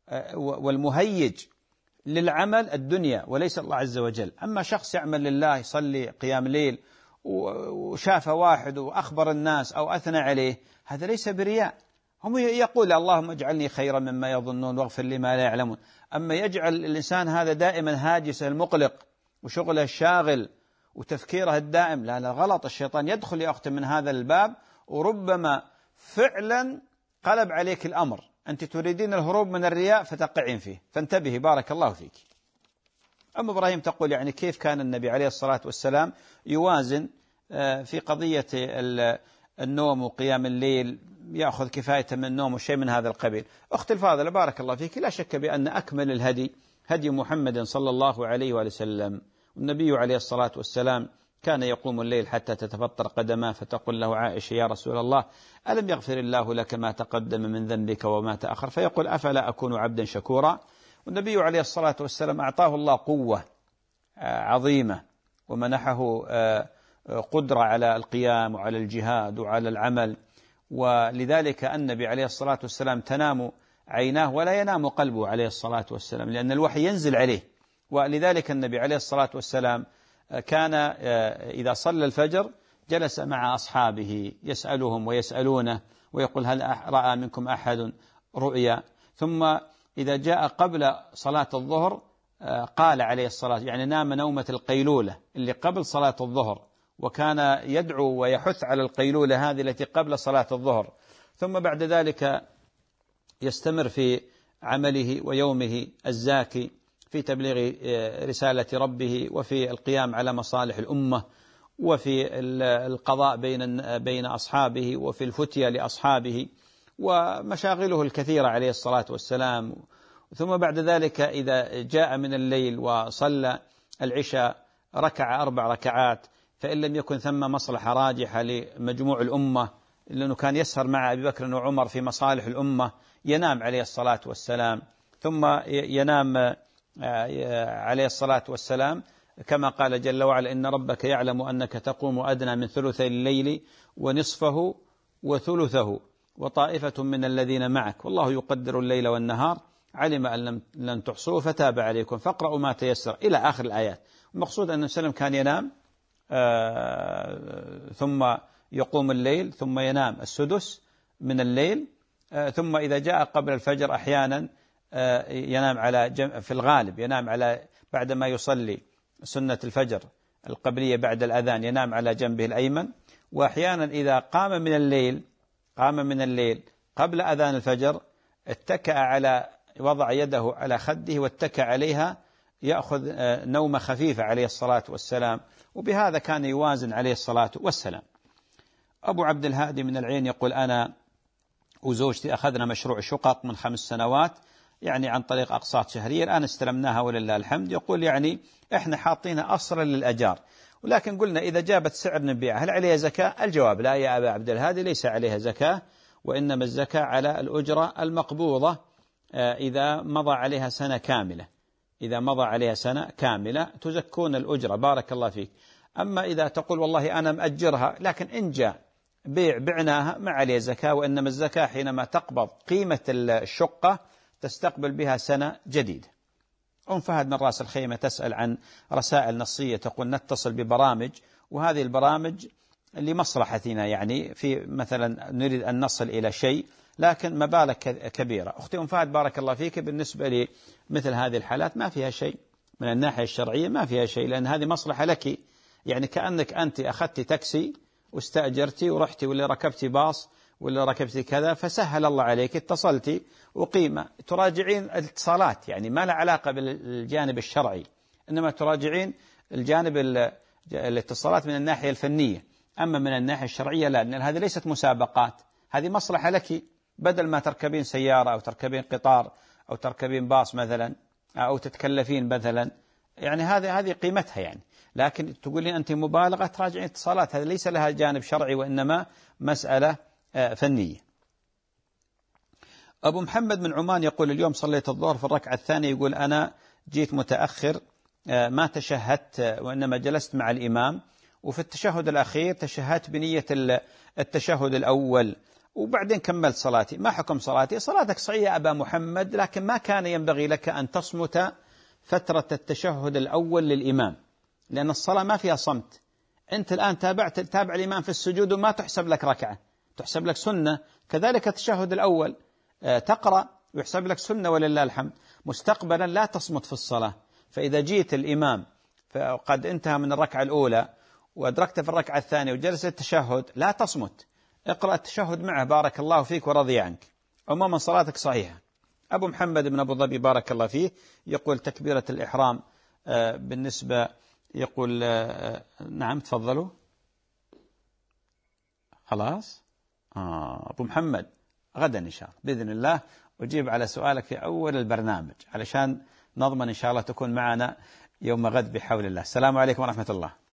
والمهيج للعمل الدنيا وليس الله عز وجل. أما شخص يعمل لله، يصلي قيام ليل وشاف واحد وأخبر الناس أو أثنى عليه، هذا ليس برياء. هم يقول اللهم اجعلني خيرا مما يظنون واغفر لي ما لا يعلمون. أما يجعل الإنسان هذا دائما هاجسه المقلق وشغله الشاغل وتفكيره الدائم، لا غلط. الشيطان يدخل يا أختي من هذا الباب، وربما فعلا قلب عليك الأمر، أنت تريدين الهروب من الرياء فتقعين فيه، فانتبهي بارك الله فيك. أم إبراهيم تقول يعني كيف كان النبي عليه الصلاة والسلام يوازن في قضية النوم وقيام الليل، يأخذ كفايته من النوم وشيء من هذا القبيل. أختي الفاضلة بارك الله فيك، لا شك بأن أكمل الهدي هدي محمد صلى الله عليه وسلم. والنبي عليه الصلاة والسلام كان يقوم الليل حتى تتفطر قدماه، فتقول له عائشة يا رسول الله ألم يغفر الله لك ما تقدم من ذنبك وما تأخر؟ فيقول أفلا أكون عبدا شكورا. والنبي عليه الصلاة والسلام أعطاه الله قوة عظيمة، ومنحه قدرة على القيام وعلى الجهاد وعلى العمل، ولذلك النبي عليه الصلاة والسلام تنام عيناه ولا ينام قلبه عليه الصلاة والسلام، لأن الوحي ينزل عليه. ولذلك النبي عليه الصلاة والسلام كان إذا صلى الفجر جلس مع أصحابه يسألهم ويسألونه، ويقول هل رأى منكم أحد رؤيا؟ ثم إذا جاء قبل صلاة الظهر قال عليه الصلاة، يعني نام نومة القيلولة اللي قبل صلاة الظهر، وكان يدعو ويحث على القيلولة هذه التي قبل صلاة الظهر، ثم بعد ذلك يستمر في عمله ويومه الزاكي في تبليغ رسالة ربه، وفي القيام على مصالح الأمة، وفي القضاء بين أصحابه، وفي الفتية لأصحابه، ومشاغله الكثيرة عليه الصلاة والسلام. ثم بعد ذلك إذا جاء من الليل وصلى العشاء ركع 4 ركعات، فإن لم يكن ثم مصلحة راجحة لمجموع الأمة، لأنه كان يسهر مع أبي بكر وعمر في مصالح الأمة، ينام عليه الصلاة والسلام. ثم ينام عليه الصلاة والسلام كما قال جل وعلا: إن ربك يعلم أنك تقوم أدنى من ثلثي الليل ونصفه وثلثه وطائفة من الذين معك والله يقدر الليل والنهار علم أن لن تحصوه فتاب عليكم فاقرأوا ما تيسر إلى آخر الآيات. المقصود أن النبي كان ينام ثم يقوم الليل، ثم ينام السدس من الليل، ثم إذا جاء قبل الفجر أحيانا ينام على في الغالب ينام على بعدما يصلي سنة الفجر القبلية بعد الأذان ينام على جنبه الأيمن، وأحيانا إذا قام من الليل قبل أذان الفجر وضع يده على خده واتكأ عليها يأخذ نومة خفيفة عليه الصلاة والسلام، وبهذا كان يوازن عليه الصلاة والسلام. أبو عبد الهادي من العين يقول: أنا وزوجتي أخذنا مشروع شقق من 5 سنوات، يعني عن طريق أقساط شهرية، الآن استلمناها ولله الحمد. يقول يعني إحنا حاطينها أصلا للأجار، ولكن قلنا إذا جابت سعر نبيعها، هل عليها زكاة؟ الجواب: لا يا أبا عبد الهادي، ليس عليها زكاة، وإنما الزكاة على الأجرة المقبوضة إذا مضى عليها سنة كاملة. إذا مضى عليها سنة كاملة تزكون الأجرة، بارك الله فيك. أما إذا تقول والله أنا مأجرها، لكن إن جاء بعناها ما عليه زكاة، وإنما الزكاة حينما تقبض قيمة الشقة تستقبل بها سنة جديدة. أم فهد من رأس الخيمة تسأل عن رسائل نصية، تقول: نتصل ببرامج، وهذه البرامج لمصلحتنا، يعني في مثلا نريد أن نصل إلى شيء لكن مبالغ كبيرة. أختي أم فهد بارك الله فيك، بالنسبة لمثل هذه الحالات ما فيها شيء من الناحية الشرعية، ما فيها شيء، لأن هذه مصلحة لك، يعني كأنك أنت أخذت تاكسي واستأجرتي ورحتي، ولا ركبتي باص، ولا ركبتي كذا، فسهل الله عليك، اتصلتي وقيمة، تراجعين الاتصالات، يعني ما له علاقة بالجانب الشرعي، إنما تراجعين الجانب الاتصالات من الناحية الفنية. أما من الناحية الشرعية لا، لأن هذه ليست مسابقات، هذه مصلحة لك، بدل ما تركبين سيارة أو تركبين قطار أو تركبين باص مثلا أو تتكلفين مثلا، يعني هذه قيمتها يعني. لكن تقولين أنت مبالغة، تراجعين اتصالات، هذا ليس لها جانب شرعي، وإنما مسألة فنية. أبو محمد من عمان يقول: اليوم صليت الظهر في الركعة الثانية، يقول أنا جيت متأخر ما تشهدت، وإنما جلست مع الإمام، وفي التشهد الأخير تشهدت بنية التشهد الأول، وبعدين كملت صلاتي، ما حكم صلاتي؟ صلاتك صحيحة أبا محمد، لكن ما كان ينبغي لك أن تصمت فترة التشهد الأول للإمام، لأن الصلاة ما فيها صمت. أنت الآن تابع الإمام في السجود وما تحسب لك ركعة، تحسب لك سنة. كذلك التشهد الأول تقرأ ويحسب لك سنة ولله الحمد. مستقبلا لا تصمت في الصلاة، فإذا جيت الإمام فقد انتهى من الركعة الأولى وأدركت في الركعة الثانية وجلس التشهد، لا تصمت، اقرأ التشهد معه بارك الله فيك ورضي عنك، عموما صلاتك صحيحة. أبو محمد من أبو ظبي بارك الله فيه يقول: تكبيرة الإحرام بالنسبة، يقول نعم تفضلوا خلاص. أبو محمد غدا إن شاء الله بإذن الله أجيب على سؤالك في أول البرنامج، علشان نضمن إن شاء الله تكون معنا يوم غد بحول الله. السلام عليكم ورحمة الله.